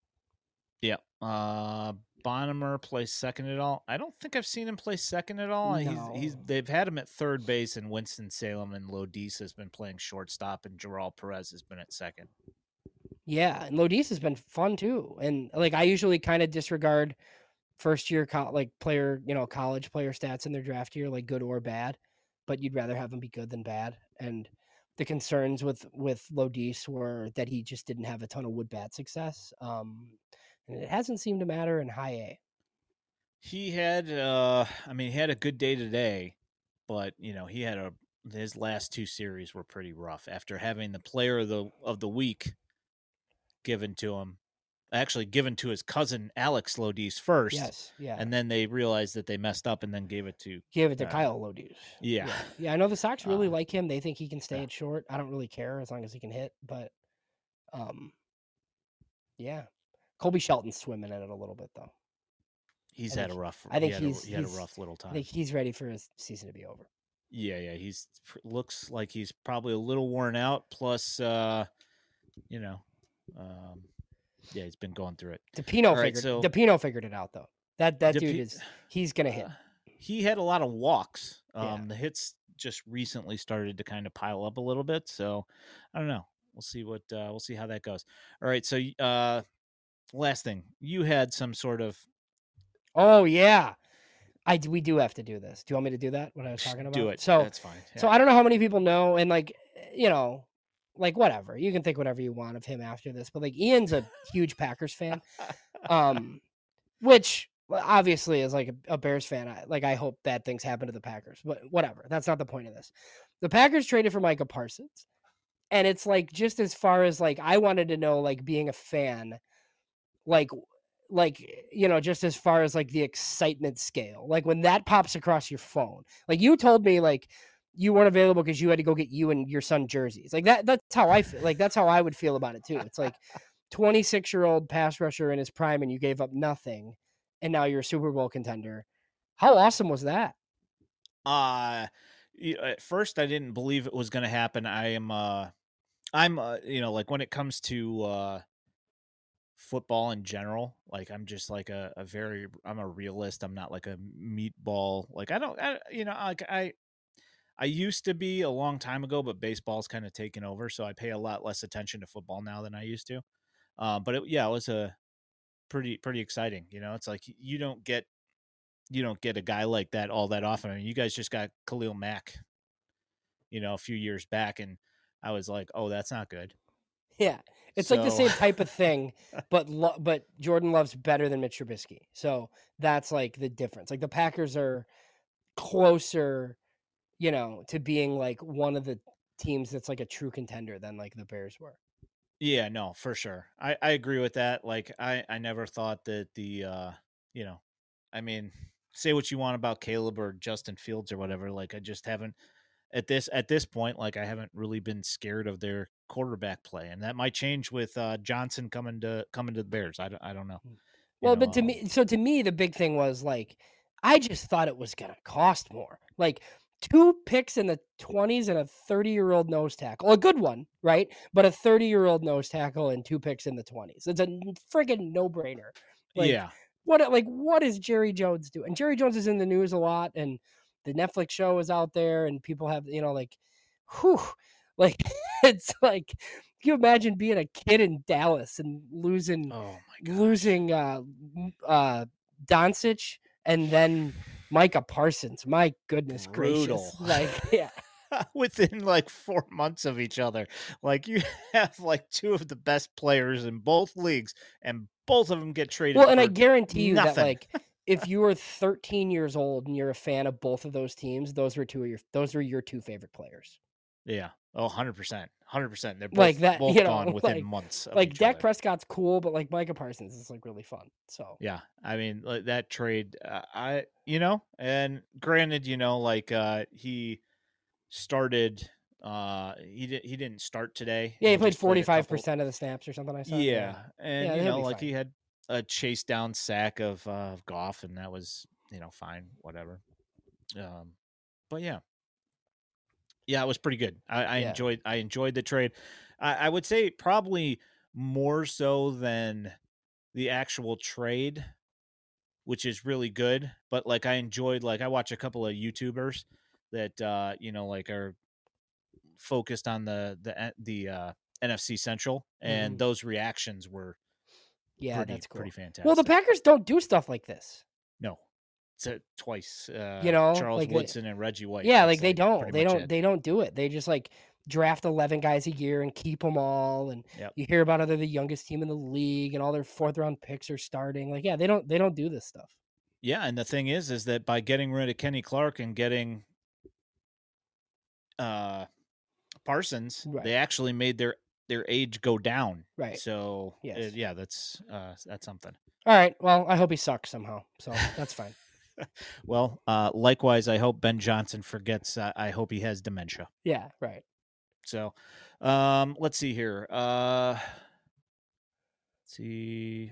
Yeah. Uh Bonham plays second at all. I don't think I've seen him play second at all. No. He's he's they've had him at third base, and Winston-Salem and Lodis has been playing shortstop, and Gerald Perez has been at second. Yeah, and Lodis has been fun too. And like I usually kind of disregard first year co- like player, you know, college player stats in their draft year, like good or bad, but you'd rather have them be good than bad. And the concerns with with Lodis were that he just didn't have a ton of wood bat success. Um, and it hasn't seemed to matter in high A. He had, uh, I mean, he had a good day today, but you know, he had a his last two series were pretty rough after having the player of the of the week given to him, actually given to his cousin Alex Lodis first. Yes, yeah. And then they realized that they messed up and then gave it to Gave it to uh, Kyle Lodis. Yeah. yeah, yeah. I know the Sox really Uh, like him. They think he can stay yeah. at short. I don't really care as long as he can hit, but um, yeah. Colby Shelton's swimming in it a little bit though. He's I had a think- rough. I think he had, he's- a, he had a he's- rough little I time. think he's ready for his season to be over. Yeah, yeah. He's looks like he's probably a little worn out. Plus, uh, you know, um, yeah, he's been going through it. DePino All right, figured so- DePino figured it out though. That that Depi- dude is he's gonna hit. Uh, he had a lot of walks. Um, Yeah. The hits just recently started to kind of pile up a little bit. So I don't know. We'll see what uh, we'll see how that goes. All right. So uh, last thing, you had some sort of Oh yeah, I d- we do have to do this. Do you want me to do that? What I was talking about? do it. So That's fine. so I don't know how many people know, and like you know, like whatever. You can think whatever you want of him after this, but like Ian's a huge Packers fan, um, which well, obviously is like a, a Bears fan. I, like I hope bad things happen to the Packers, but whatever. That's not the point of this. The Packers traded for Micah Parsons, and it's like just as far as like I wanted to know, like being a fan, like like you know, just as far as like the excitement scale, like when that pops across your phone, like you told me like you weren't available because you had to go get you and your son jerseys, like that. That's how I feel. Like that's how I would feel about it too. It's like twenty-six year old pass rusher in his prime, and you gave up nothing, and now you're a Super Bowl contender. How awesome was that? Uh y- at first I didn't believe it was going to happen. I am uh I'm uh, you know, like when it comes to uh football in general, like I'm just like a, a very I'm a realist. I'm not like a meatball. Like I don't I, you know, like I I used to be a long time ago, but baseball's kind of taken over, so I pay a lot less attention to football now than I used to. Um but it, yeah, it was a pretty pretty exciting, you know. It's like you don't get you don't get a guy like that all that often. I mean, you guys just got Khalil Mack, you know, a few years back, and I was like, oh, that's not good. Yeah, it's like the So- same type of thing, but lo- but Jordan Love's better than Mitch Trubisky, so that's like the difference. Like the Packers are closer, you know, to being like one of the teams that's like a true contender than like the Bears were. Yeah, no, for sure. I, I agree with that. Like I, I never thought that the uh you know, I mean, say what you want about Caleb or Justin Fields or whatever. Like I just haven't at this at this point, like I haven't really been scared of their quarterback play. And that might change with uh Johnson coming to coming to the Bears. I don't I don't know. You Well, know, but to um, me, so to me, the big thing was like, I just thought it was gonna cost more. Like two picks in the twenties and a thirty-year-old nose tackle, a good one, right? But a thirty-year-old nose tackle and two picks in the twenties. It's a friggin' no-brainer. Like yeah, what? Like what is Jerry Jones doing? And Jerry Jones is in the news a lot, and the Netflix show is out there, and people have you know like, whew, like it's like. Can you imagine being a kid in Dallas and losing? oh my gosh, losing uh uh Doncic and then Micah Parsons. My goodness brutal. gracious. Like, yeah. Within like four months of each other. Like you have like two of the best players in both leagues, and both of them get traded. Well, and I for guarantee you that nothing. like if you were thirteen years old and you're a fan of both of those teams, those were two of your those were your two favorite players. Yeah. Oh, one hundred percent. one hundred percent. They're both, Like that, both you know, gone within like, months of like each Dak other. Prescott's cool, but like Micah Parsons is like really fun. So Yeah, I mean like, that trade, uh, I you know, and granted, you know, like uh, he started, uh, he did he didn't start today. yeah, he played just played a forty-five couple- percent of the snaps or something. I saw. Yeah, and Yeah, you he'll know, be like fine. he had a chase down sack of uh, of Goff, and that was you know fine, whatever. Um, but yeah, yeah, it was pretty good. I, I Yeah. enjoyed I enjoyed the trade. I, I would say probably more so than the actual trade, which is really good. But like I enjoyed, like I watch a couple of YouTubers that uh, you know like are focused on the the the uh, N F C Central, and Mhm. those reactions were Yeah, pretty that's cool. pretty fantastic. Well, the Packers don't do stuff like this. no, it's a, twice. Uh, You know, Charles like they- Woodson and Reggie White. Yeah, That's, like they don't, pretty they much don't, it. they don't do it. They just like draft eleven guys a year and keep them all. And Yep. you hear about how they're the youngest team in the league and all their fourth round picks are starting. Like, yeah, they don't, they don't do this stuff. Yeah, and the thing is, is that by getting rid of Kenny Clark and getting uh, Parsons, Right. they actually made their their age go down. Right. So Yes. uh, yeah, that's uh, that's something. All right. Well, I hope he sucks somehow. So that's fine. Well, uh, likewise, I hope Ben Johnson forgets. Uh, I hope he has dementia. Yeah. Right. So, um, let's see here. Uh, let's see.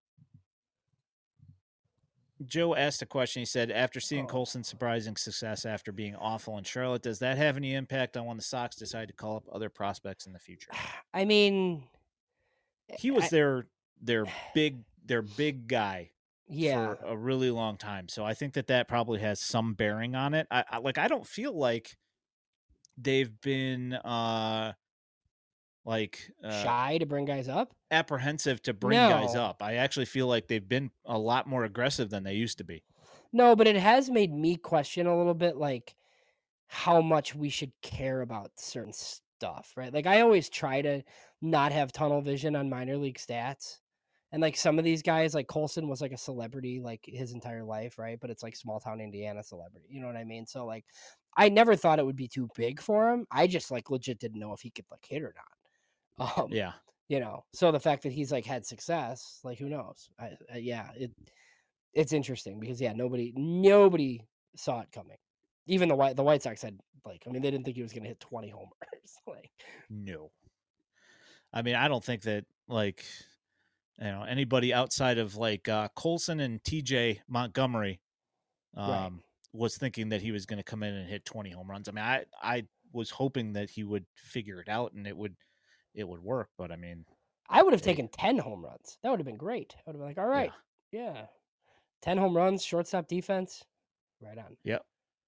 Joe asked a question. He said, after seeing Oh. Colson's surprising success after being awful in Charlotte, does that have any impact on when the Sox decide to call up other prospects in the future? I mean, He was I- their their big their big guy yeah. for a really long time. So I think that that probably has some bearing on it. I, I like I don't feel like they've been uh like uh, Shy to bring guys up. apprehensive to bring guys No. up. I actually feel like they've been a lot more aggressive than they used to be. No, but it has made me question a little bit like how much we should care about certain stuff, right? Like I always try to not have tunnel vision on minor league stats. And like some of these guys, like Colson was like a celebrity like his entire life, right? But it's like small town Indiana celebrity. You know what I mean? So like I never thought it would be too big for him. I just like legit didn't know if he could like hit or not. Um, Yeah. you know, so the fact that he's like had success, like who knows? I, I yeah, it it's interesting because yeah, nobody nobody saw it coming. Even the White the White Sox had like I mean they didn't think he was going to hit twenty homers. like No. I mean, I don't think that like you know anybody outside of like uh Colson and T J Montgomery um Right. was thinking that he was going to come in and hit twenty home runs. I mean, I I was hoping that he would figure it out and it would it would work, but I mean, I would have Hey. taken ten home runs. That would have been great. I would have been like, all right, yeah, ten home runs, shortstop defense, right on. Yep.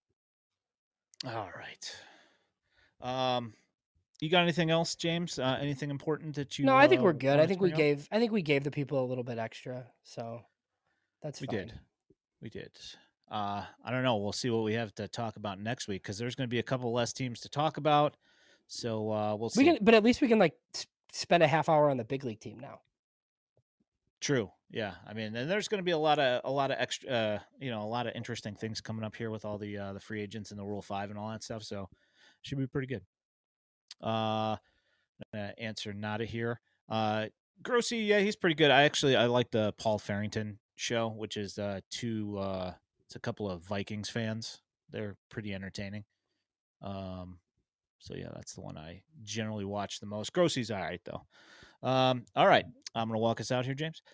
All right. Um, you got anything else, James? Uh, anything important that you? No, I think uh, we're good. I wanted to think we bring up? gave I think we gave the people a little bit extra, so that's We fine. did. We did. Uh, I don't know. We'll see what we have to talk about next week because there's going to be a couple less teams to talk about. So uh, we'll see. We can, but at least we can like s- spend a half hour on the big league team now. True. Yeah. I mean, and there's going to be a lot of a lot of extra, uh, you know, a lot of interesting things coming up here with all the uh, the free agents and the Rule Five and all that stuff. So should be pretty good. Uh, I'm gonna answer Nada here. Uh, Grossi, yeah, he's pretty good. I actually I like the Paul Farrington show, which is uh, two. Uh, it's a couple of Vikings fans. They're pretty entertaining. Um, so yeah, that's the one I generally watch the most. Grossi's all right though. Um, all right, I'm gonna walk us out here, James.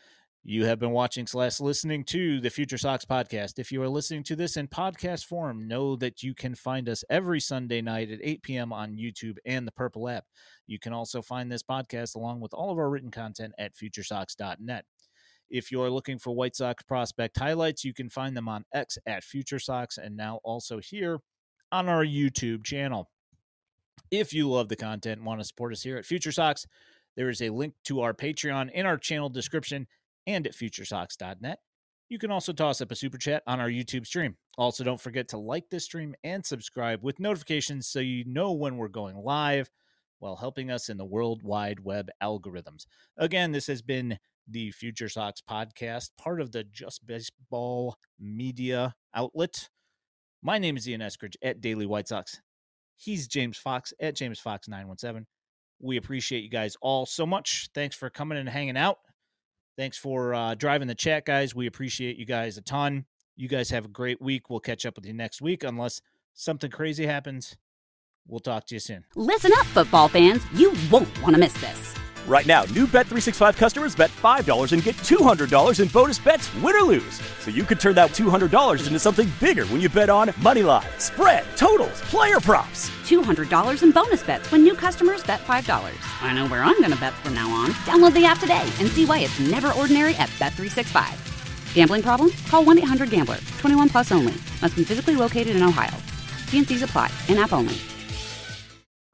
You have been watching slash listening to the Future Sox podcast. If you are listening to this in podcast form, know that you can find us every Sunday night at eight p.m. on YouTube and the Purple app. You can also find this podcast along with all of our written content at future sox dot net. If you're looking for White Sox prospect highlights, you can find them on X at Future Sox and now also here on our YouTube channel. If you love the content and want to support us here at Future Sox, there is a link to our Patreon in our channel description and at future sox dot net. You can also toss up a super chat on our YouTube stream. Also, don't forget to like this stream and subscribe with notifications so you know when we're going live while helping us in the World Wide Web algorithms. Again, this has been the Future Sox podcast, part of the Just Baseball media outlet. My name is Ian Eskridge at Daily White Sox. He's James Fox at James Fox nine one seven. We appreciate you guys all so much. Thanks for coming and hanging out. Thanks for uh, driving the chat, guys. We appreciate you guys a ton. You guys have a great week. We'll catch up with you next week unless something crazy happens. We'll talk to you soon. Listen up, football fans. You won't want to miss this. Right now, new Bet three sixty-five customers bet five dollars and get two hundred dollars in bonus bets, win or lose. So you could turn that two hundred dollars into something bigger when you bet on moneyline, spread, totals, player props. two hundred dollars in bonus bets when new customers bet five dollars. I know where I'm going to bet from now on. Download the app today and see why it's never ordinary at Bet three sixty-five. Gambling problem? Call one eight hundred gambler. twenty-one plus only. Must be physically located in Ohio. T and C's apply. In-app only.